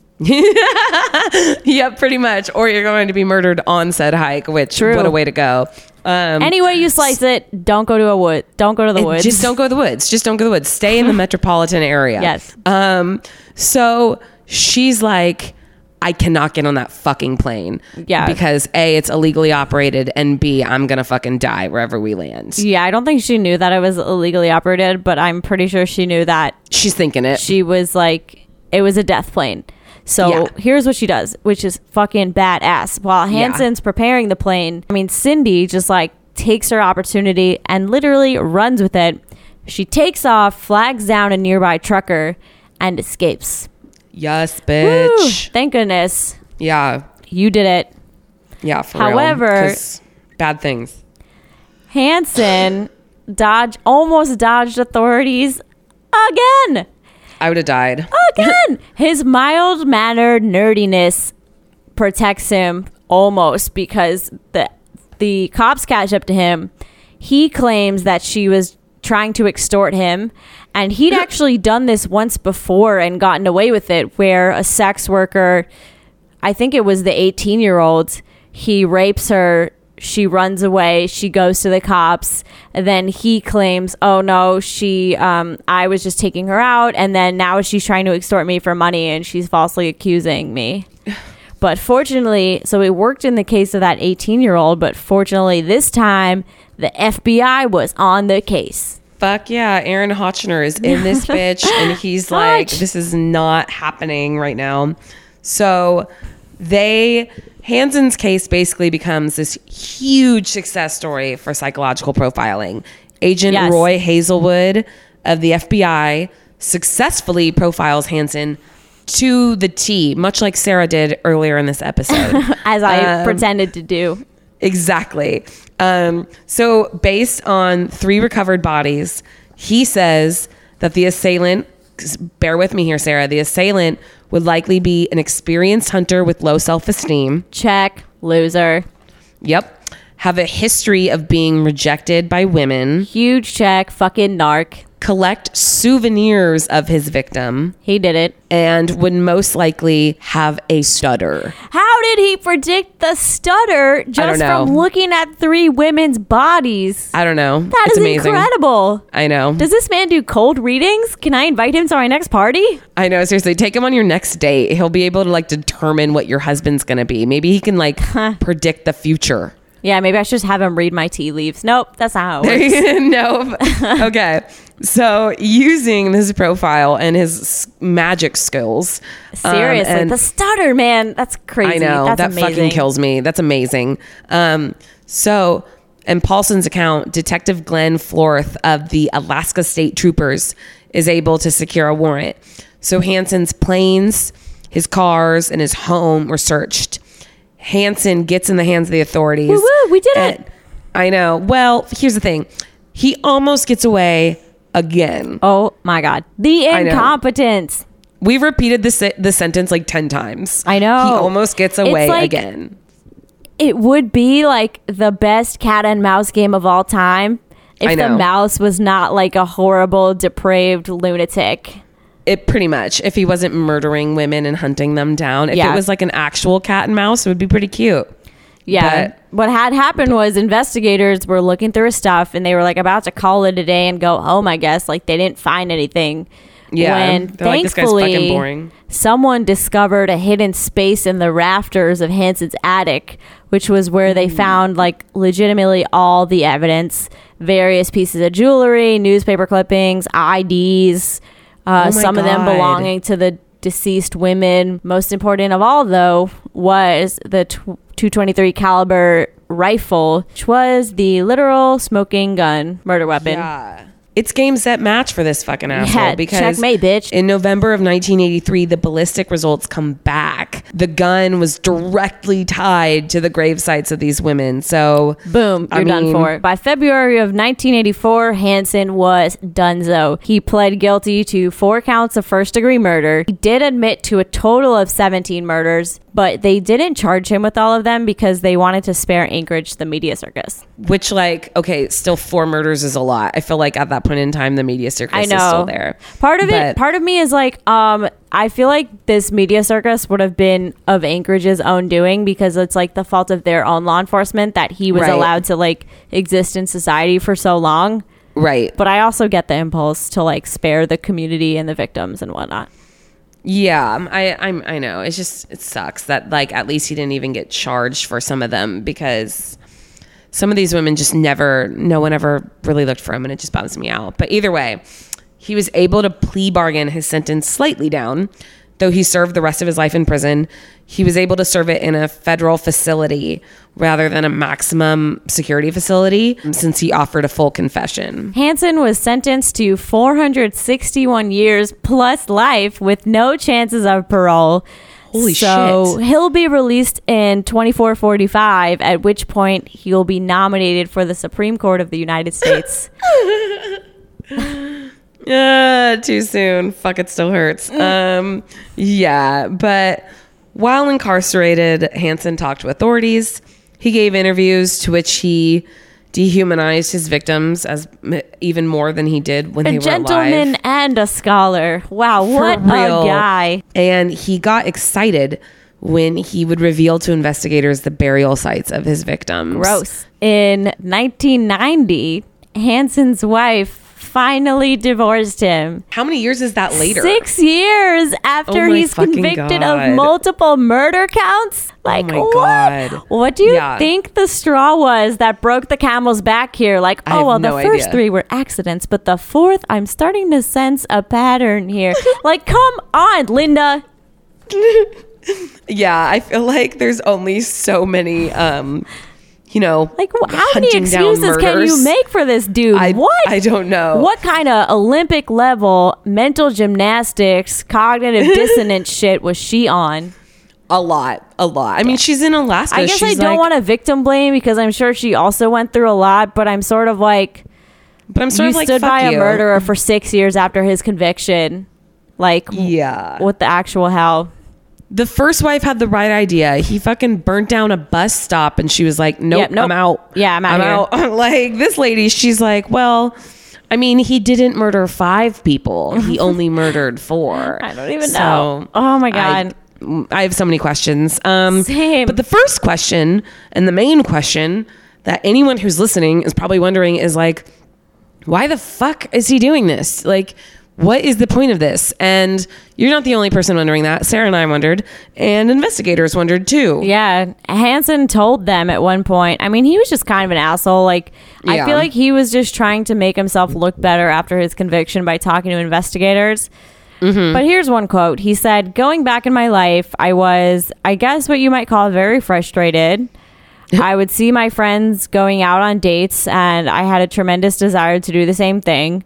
Yep, pretty much. Or you're going to be murdered on said hike, which True. what a way to go. Any way you slice it, don't go to a wood. Don't go to the woods. Just don't go to the woods. Just don't go to the woods. Stay in the metropolitan area. Yes. So she's like, I cannot get on that fucking plane. Yeah. Because A, it's illegally operated, and B, I'm gonna fucking die wherever we land. Yeah, I don't think she knew that it was illegally operated, but I'm pretty sure she knew that She's thinking it. she was like, it was a death plane. So Yeah. here's what she does, which is fucking badass. While Hansen's preparing the plane, I mean, Cindy just like takes her opportunity and literally runs with it. She takes off, flags down a nearby trucker, and escapes. Yes, Woo! bitch. Thank goodness. Yeah. You did it. Yeah, for However- real. 'Cause bad things. Hansen almost dodged authorities again. I would have died. Again. His mild-mannered nerdiness protects him almost because the cops catch up to him. He claims that she was trying to extort him, and he'd actually done this once before and gotten away with it, where a sex worker, I think it was the 18-year-old, he rapes her. She runs away. She goes to the cops. And then he claims, oh no, I was just taking her out. And then now she's trying to extort me for money and she's falsely accusing me. But fortunately, so it worked in the case of that 18-year-old. But fortunately, this time, the FBI was on the case. Fuck yeah. Aaron Hotchner is in this bitch. And he's like, Hotch. this is not happening right now. So Hansen's case basically becomes this huge success story for psychological profiling. Agent Yes. Roy Hazelwood of the FBI successfully profiles Hansen to the T, much like Sarah did earlier in this episode. As I pretended to do. Exactly. So based on 3 recovered bodies, he says that the assailant, bear with me here, Sarah, the assailant would likely be an experienced hunter with low self-esteem. Check. Loser. Yep. Have a history of being rejected by women. Huge check. Fucking narc. Collect souvenirs of his victim. He did it. And would most likely have a stutter. How did he predict the stutter just know. from looking at 3 women's bodies? I don't know. That It's is amazing. incredible. I know. Does this man do cold readings? Can I invite him to our next party? I know, seriously. Take him on your next date. He'll be able to like determine what your husband's going to be. Maybe he can like predict the future. Yeah, maybe I should just have him read my tea leaves. Nope, that's not how it works. No. Okay. So using his profile and his magic skills. Seriously, and the stutter, man. That's crazy. I know. That's that amazing. fucking kills me. That's amazing. So in Paulson's account, Detective Glenn Florth of the Alaska State Troopers is able to secure a warrant. So Hansen's planes, his cars, and his home were searched. Hansen gets in the hands of the authorities. Woo-woo, we did it. I know. Well, here's the thing. He almost gets away again. Oh my God. The I know. incompetence. We've repeated the sentence like 10 times. I know. He almost gets away It's like- again. It would be like the best cat and mouse game of all time I if the know. mouse was not like a horrible, depraved lunatic. It pretty much, if he wasn't murdering women and hunting them down. If Yeah. it was like an actual cat and mouse, it would be pretty cute. Yeah. But- what had happened was investigators were looking through his stuff and they were like about to call it a day and go home, I guess. Like they didn't find anything. Yeah. When They're like, this guy's thankfully fucking boring. someone discovered a hidden space in the rafters of Hansen's attic, which was where they found like legitimately all the evidence, various pieces of jewelry, newspaper clippings, IDs, my some of them God. belonging to the deceased women. Most important of all, though, was the 223 caliber rifle, which was the literal smoking gun murder weapon. Yeah. It's game, set, match for this fucking asshole. Yeah, because checkmate, bitch. in November of 1983, the ballistic results come back. The gun was directly tied to the grave sites of these women. So, Boom, you're done for. By February of 1984, Hansen was donezo. He pled guilty to 4 counts of first-degree murder. He did admit to a total of 17 murders, but they didn't charge him with all of them because they wanted to spare Anchorage the media circus. Which, like, okay, still 4 murders is a lot. I feel like at that point in time, the media circus is still there. Part of me is like, I feel like this media circus would have been of Anchorage's own doing because it's like the fault of their own law enforcement that he was allowed to like exist in society for so long. Right. But I also get the impulse to like spare the community and the victims and whatnot. Yeah, I know. It's just, it sucks that like at least he didn't even get charged for some of them because some of these women just no one ever really looked for him, and it just bums me out. But either way, he was able to plea bargain his sentence slightly down. Though he served the rest of his life in prison, he was able to serve it in a federal facility rather than a maximum security facility since he offered a full confession. Hansen was sentenced to 461 years plus life with no chances of parole. Holy shit. So he'll be released in 2445, at which point he'll be nominated for the Supreme Court of the United States. Too soon. Fuck, it still hurts. Yeah, but while incarcerated, Hansen talked to authorities. He gave interviews to which he dehumanized his victims as even more than he did when they were alive. A gentleman and a scholar. Wow, what a guy. And he got excited when he would reveal to investigators the burial sites of his victims. Gross. In 1990, Hansen's wife finally divorced him. How many years is that later? 6 years after he's convicted of multiple murder counts. Like, God. What do you think the straw was that broke the camel's back here? Like, the first 3 were accidents, but the 4th, I'm starting to sense a pattern here. Like, come on, Linda. Yeah, I feel like there's only so many like how many excuses can you make for this dude? I don't know. What kind of Olympic level mental gymnastics, cognitive dissonance shit was she on? A lot. I mean, she's in Alaska. I guess I don't want to victim blame because I'm sure she also went through a lot, but I'm sort of like, you stood by a murderer for 6 years after his conviction. Like, what the actual hell? The first wife had the right idea. He fucking burnt down a bus stop and she was like, nope. I'm out. Yeah, I'm out. Like, this lady, she's like, well, I mean, he didn't murder 5 people. He only murdered 4. I don't even know. Oh my God. I have so many questions. Same. But the first question and the main question that anyone who's listening is probably wondering is like, why the fuck is he doing this? Like, what is the point of this? And you're not the only person wondering that. Sarah and I wondered, and investigators wondered too. Yeah, Hansen told them at one point. I mean, he was just kind of an asshole. Like, I feel like he was just trying to make himself look better after his conviction by talking to investigators. Mm-hmm. But here's one quote. He said, "Going back in my life, I was, I guess what you might call very frustrated. I would see my friends going out on dates, and I had a tremendous desire to do the same thing.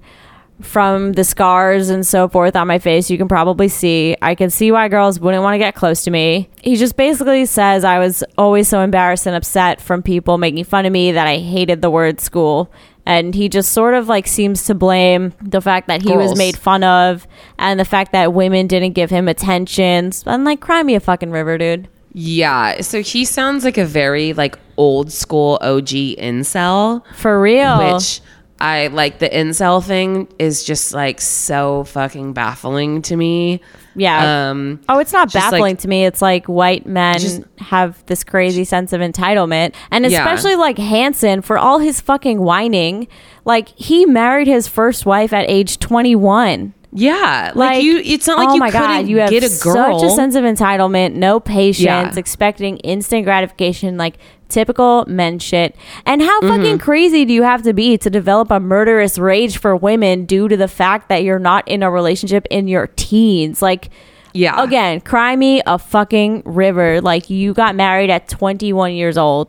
From the scars and so forth on my face, you can probably see. I can see why girls wouldn't want to get close to me." He just basically says, I was always so embarrassed and upset from people making fun of me that I hated the word school. And he just sort of like seems to blame the fact that he was made fun of and the fact that women didn't give him attention. And like, cry me a fucking river, dude. Yeah, so he sounds like a very like old school OG incel. For real. Which I like. The incel thing is just like so fucking baffling to me. Yeah. It's not baffling to me. It's like white men have this crazy sense of entitlement. And especially like Hansen, for all his fucking whining, like he married his first wife at age 21. Yeah, like you. It's not like you couldn't you have get a girl. Such a sense of entitlement, no patience, expecting instant gratification, like typical men shit. And how fucking crazy do you have to be to develop a murderous rage for women due to the fact that you're not in a relationship in your teens? Like, again, cry me a fucking river. Like, you got married at 21 years old.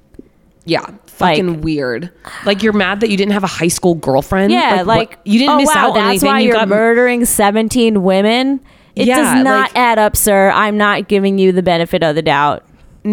Yeah. Fucking weird. Like, you're mad that you didn't have a high school girlfriend? Yeah, like you didn't miss out on anything. That's why you're murdering 17 women? It does not add up, sir. I'm not giving you the benefit of the doubt.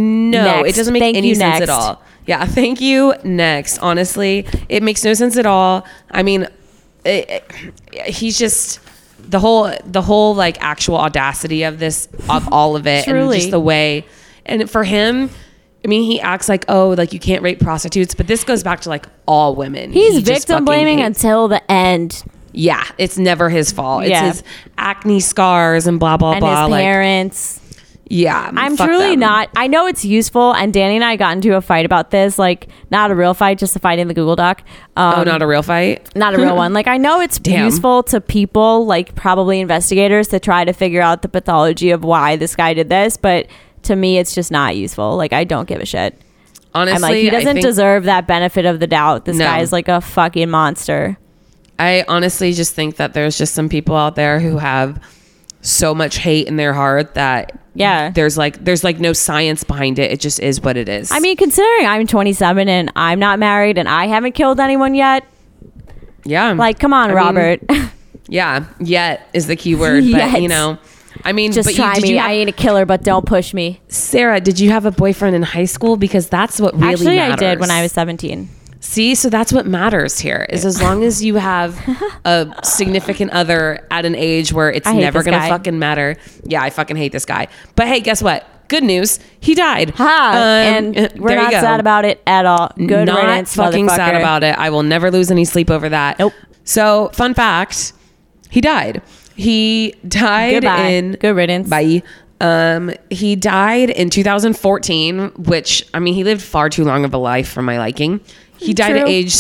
No, it doesn't make any sense at all. Yeah, thank you. Next. Honestly, it makes no sense at all. I mean, he's just... the whole like actual audacity of this, of all of it, Truly. and just the way, and for him, I mean, he acts like, oh, like you can't rape prostitutes, but this goes back to like all women. He's He just victim fucking blaming hates- until the end. Yeah, it's never his fault. It's Yeah. his acne scars and blah blah And blah. his like, parents. yeah, I'm fuck truly them. not. I know it's useful, and Danny and I got into a fight about this. Like, not a real fight, just a fight in the Google Doc. Oh, not a real fight. Not a real one. Like, I know it's Damn. useful to people, like probably investigators, to try to figure out the pathology of why this guy did this. But to me, it's just not useful. Like, I don't give a shit. Honestly, I'm like, he I doesn't think- deserve that benefit of the doubt. This No. guy is like a fucking monster. I honestly just think that there's just some people out there who have so much hate in their heart that Yeah. there's like no science behind it. It just is what it is. I mean, considering I'm 27 and I'm not married and I haven't killed anyone yet, yeah, like, come on, I mean, Robert. yeah, yet is the key word. But Yet. you know, I mean, Just but try did me. you I ain't a killer, but don't push me. Sarah, did you have a boyfriend in high school? Because that's what really Actually, matters. I did when I was 17. See, so that's what matters here is as long as you have a significant other at an age where it's I hate never this going to guy. fucking matter. Yeah, I fucking hate this guy. But hey, guess what? Good news. He died. And we're there you not go. sad about it at all. Good Not riddance, fucking sad motherfucker. about it. I will never lose any sleep over that. Nope. So, fun fact, he died. He died Goodbye. in... Good riddance. Bye. He died in 2014, which, I mean, he lived far too long of a life for my liking. He died at True. age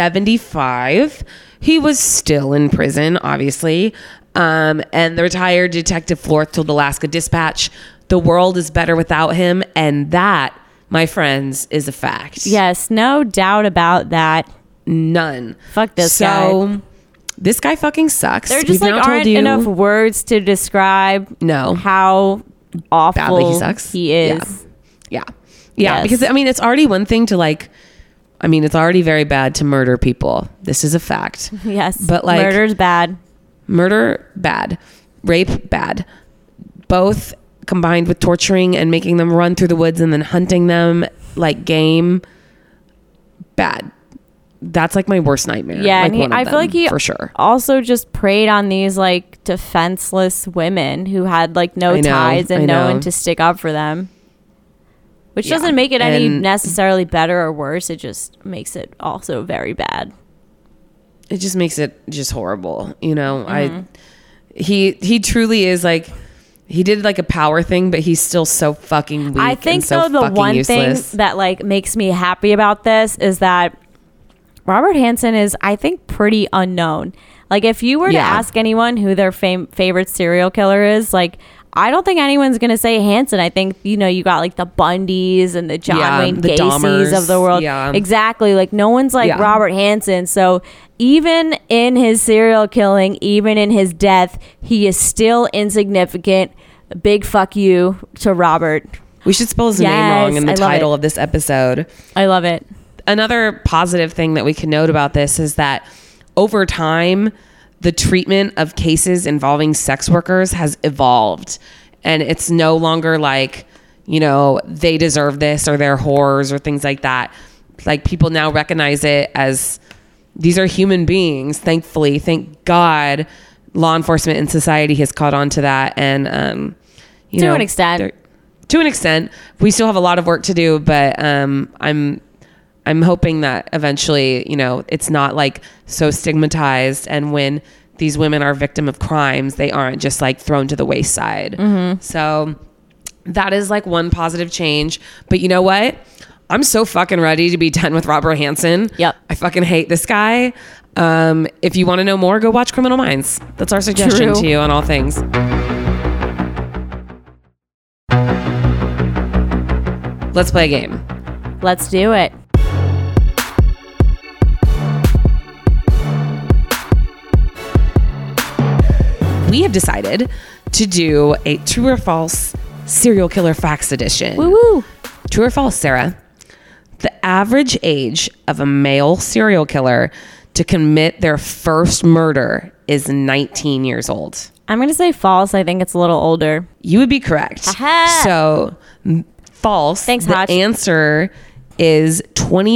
75. He was still in prison, obviously. And the retired detective Florth told Alaska Dispatch, the world is better without him. And that, my friends, is a fact. Yes, no doubt about that. None. Fuck this so, this guy fucking sucks. There just We've now like told aren't you- enough words to describe No. how awful Badly he sucks. he is. Yeah. Yes. Because I mean, it's already one thing to like, I mean, it's already very bad to murder people. This is a fact. Yes. But like murder's bad. murder, bad. Rape, bad. Both combined with torturing and making them run through the woods and then hunting them like game, bad. That's like my worst nightmare. Yeah, like and one of I feel them, like he for sure. also just preyed on these like defenseless women who had like no I know, ties and I no know. one to stick up for them. Which Yeah, doesn't make it any and- necessarily better or worse. It just makes it also very bad. It just makes it just horrible, you know. Mm-hmm. He truly is like, he did like a power thing, but he's still so fucking weak. I think and so though the fucking one useless. thing that like makes me happy about this is that Robert Hansen is, I think, pretty unknown. Like if you were to Yeah. ask anyone who their favorite serial killer is, like I don't think anyone's gonna say Hansen. I think, you know, you got like the Bundys and the John Yeah, Wayne the Gacy's Dahmers. of the world. Yeah. Exactly. Like no one's like Yeah. Robert Hansen. So even in his serial killing, even in his death, he is still insignificant. Big fuck you to Robert. We should spell his name wrong in the Yes, I love title it. of this episode. I love it. Another positive thing that we can note about this is that over time, the treatment of cases involving sex workers has evolved. And it's no longer like, you know, they deserve this or they're whores or things like that. Like people now recognize it as these are human beings. Thankfully, thank God, law enforcement and society has caught on to that. And, you To know, an extent. to an extent, we still have a lot of work to do, but I'm hoping that eventually, you know, it's not like so stigmatized, and when these women are victim of crimes, they aren't just like thrown to the wayside. Mm-hmm. So that is like one positive change. But you know what? I'm so fucking ready to be done with Robert Hansen. Yep. I fucking hate this guy. If you want to know more, go watch Criminal Minds. That's our suggestion True. to you on all things. Let's play a game. Let's do it. We have decided to do a true or false serial killer facts edition. Woo woo. True or false, Sarah? The average age of a male serial killer to commit their first murder is 19 years old. I'm going to say false. I think it's a little older. You would be correct. Aha. So, false. Thanks, The Hotch. answer is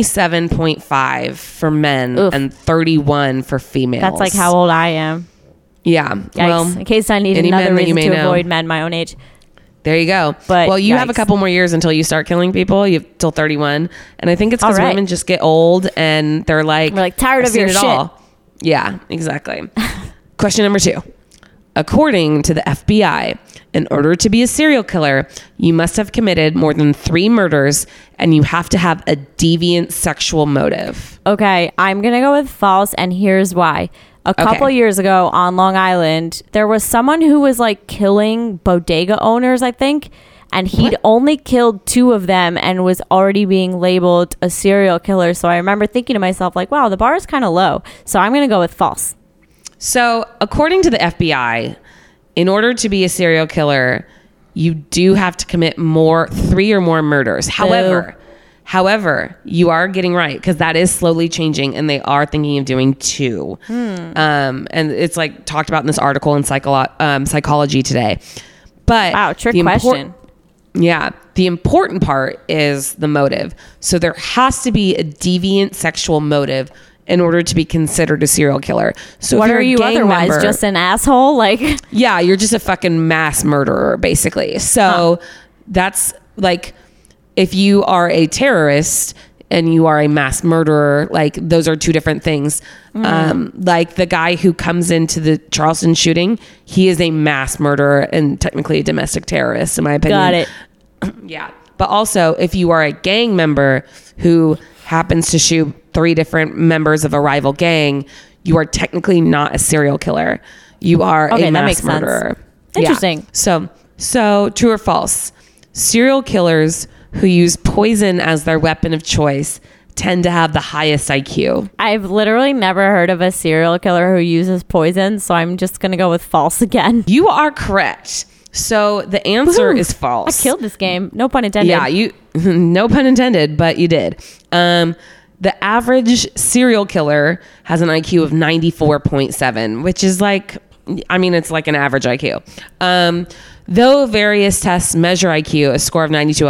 27.5 for men Oof. and 31 for females. That's like how old I am. Yeah. Yikes. Well, in case I need any another men that you reason may to know. avoid men my own age. There you go. But well, you have a yikes. couple more years until you start killing people. You have till 31. And I think it's because All right. women just get old and they're like, We're like, tired "I've of your seen it shit." all." Yeah, exactly. Question number 2. According to the FBI, in order to be a serial killer, you must have committed more than 3 murders and you have to have a deviant sexual motive. Okay, I'm going to go with false, and here's why. A couple years ago on Long Island, there was someone who was like killing bodega owners, I think, and he'd only killed 2 of them and was already being labeled a serial killer. So I remember thinking to myself, like, wow, the bar is kind of low. So I'm going to go with false. So, according to the FBI, in order to be a serial killer, you do have to commit 3 or more murders. However, you are getting right because that is slowly changing, and they are thinking of doing 2. And it's like talked about in this article in Psychology Today. But Wow, trick question. Yeah, the important part is the motive. So there has to be a deviant sexual motive in order to be considered a serial killer. So What if you're are a you gang otherwise? member- Just an asshole? Like, yeah, you're just a fucking mass murderer, basically. So that's like, if you are a terrorist and you are a mass murderer, like those are 2 different things. Like the guy who comes into the Charleston shooting, he is a mass murderer and technically a domestic terrorist, in my opinion. got it. Yeah. But also, if you are a gang member who happens to shoot 3 different members of a rival gang, you are technically not a serial killer. You are Okay, a that mass makes sense. murderer. Interesting. Yeah. So true or false? Serial killers who use poison as their weapon of choice tend to have the highest IQ. I've literally never heard of a serial killer who uses poison, so I'm just going to go with false again. You are correct. So the answer Woohoo. is false. I killed this game. No pun intended. Yeah, you no pun intended, but you did. The average serial killer has an IQ of 94.7, which is like, I mean, it's like an average IQ. Though various tests measure IQ, a score of 90 to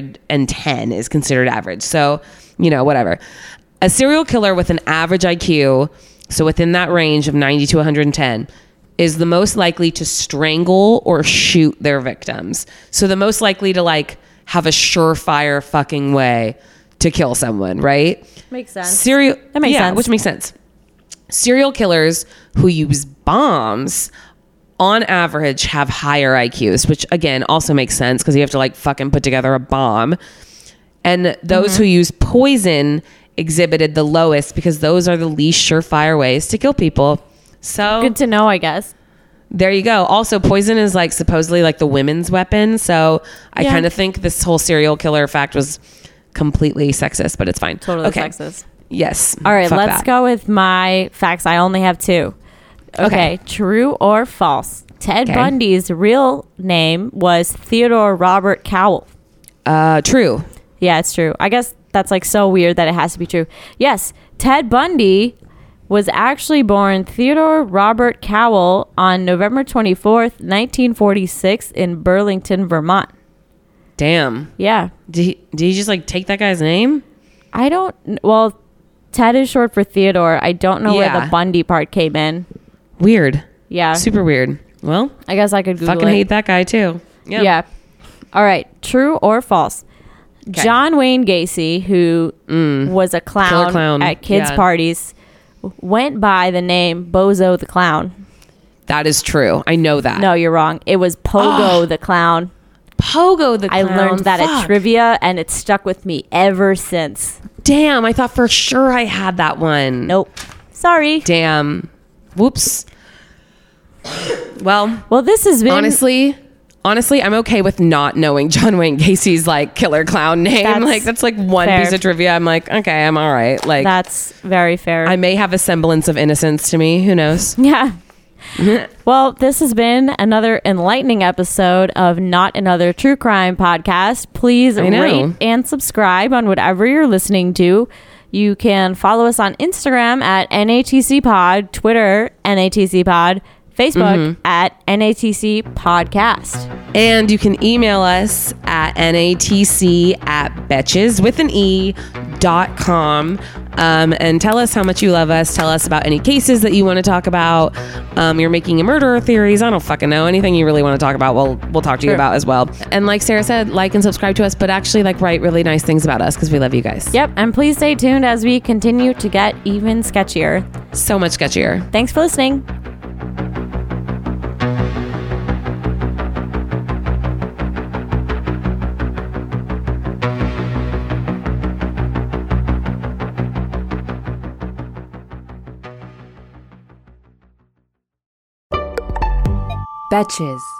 110 is considered average. So, whatever. A serial killer with an average IQ, so within that range of 90 to 110, is the most likely to strangle or shoot their victims. So the most likely to like have a surefire fucking way to kill someone, right? Makes sense. That makes sense. Which makes sense. Serial killers who use bombs on average have higher IQs, which again also makes sense because you have to like fucking put together a bomb. And those who use poison exhibited the lowest because those are the least surefire ways to kill people. So Good to know, I guess. there you go. Also, poison is like supposedly like the women's weapon. So I Yeah. kind of think this whole serial killer fact was completely sexist, but it's fine. Totally okay. sexist. Yes. All right, Fuck let's that. go with my facts. I only have 2. Okay, true or false? Ted Okay. Bundy's real name was Theodore Robert Cowell. True. Yeah, it's true. I guess that's like so weird that it has to be true. Yes, Ted Bundy was actually born Theodore Robert Cowell on November 24th, 1946 in Burlington, Vermont. Damn. Yeah. Did he just like take that guy's name? Well, Ted is short for Theodore. I don't know where Yeah. the Bundy part came in. Weird. Yeah. Super weird. Well, I guess I could Google fucking it. hate that guy too. Yeah. All right. True or false? John Wayne Gacy, who was a Killer clown. at kids' Yeah. parties, went by the name Bozo the Clown. That is true. I know that. No, you're wrong. It was Pogo the Clown. Pogo the I clown. learned that at Fuck. trivia, and it's stuck with me ever since. Damn, I thought for sure I had that one. Nope. Sorry. Damn. Whoops. Well, this has been honestly, I'm okay with not knowing John Wayne Gacy's like killer clown name. That's like one fair. piece of trivia. I'm like, okay, I'm all right. Like That's very fair. I may have a semblance of innocence to me. Who knows? Yeah. Well, this has been another enlightening episode of Not Another True Crime Podcast. Please I know. rate and subscribe on whatever you're listening to. You can follow us on Instagram at NATC Pod, Twitter, NATC Pod, Facebook at NATC Podcast. And you can email us at natc@betches with an E and tell us how much you love us. Tell us about any cases that you want to talk about. You're making a murderer theories. I don't fucking know. Anything you really want to talk about, we'll talk to you about as well. And like Sarah said, like and subscribe to us, but actually like write really nice things about us because we love you guys. Yep. And please stay tuned as we continue to get even sketchier. So much sketchier. Thanks for listening. Betches.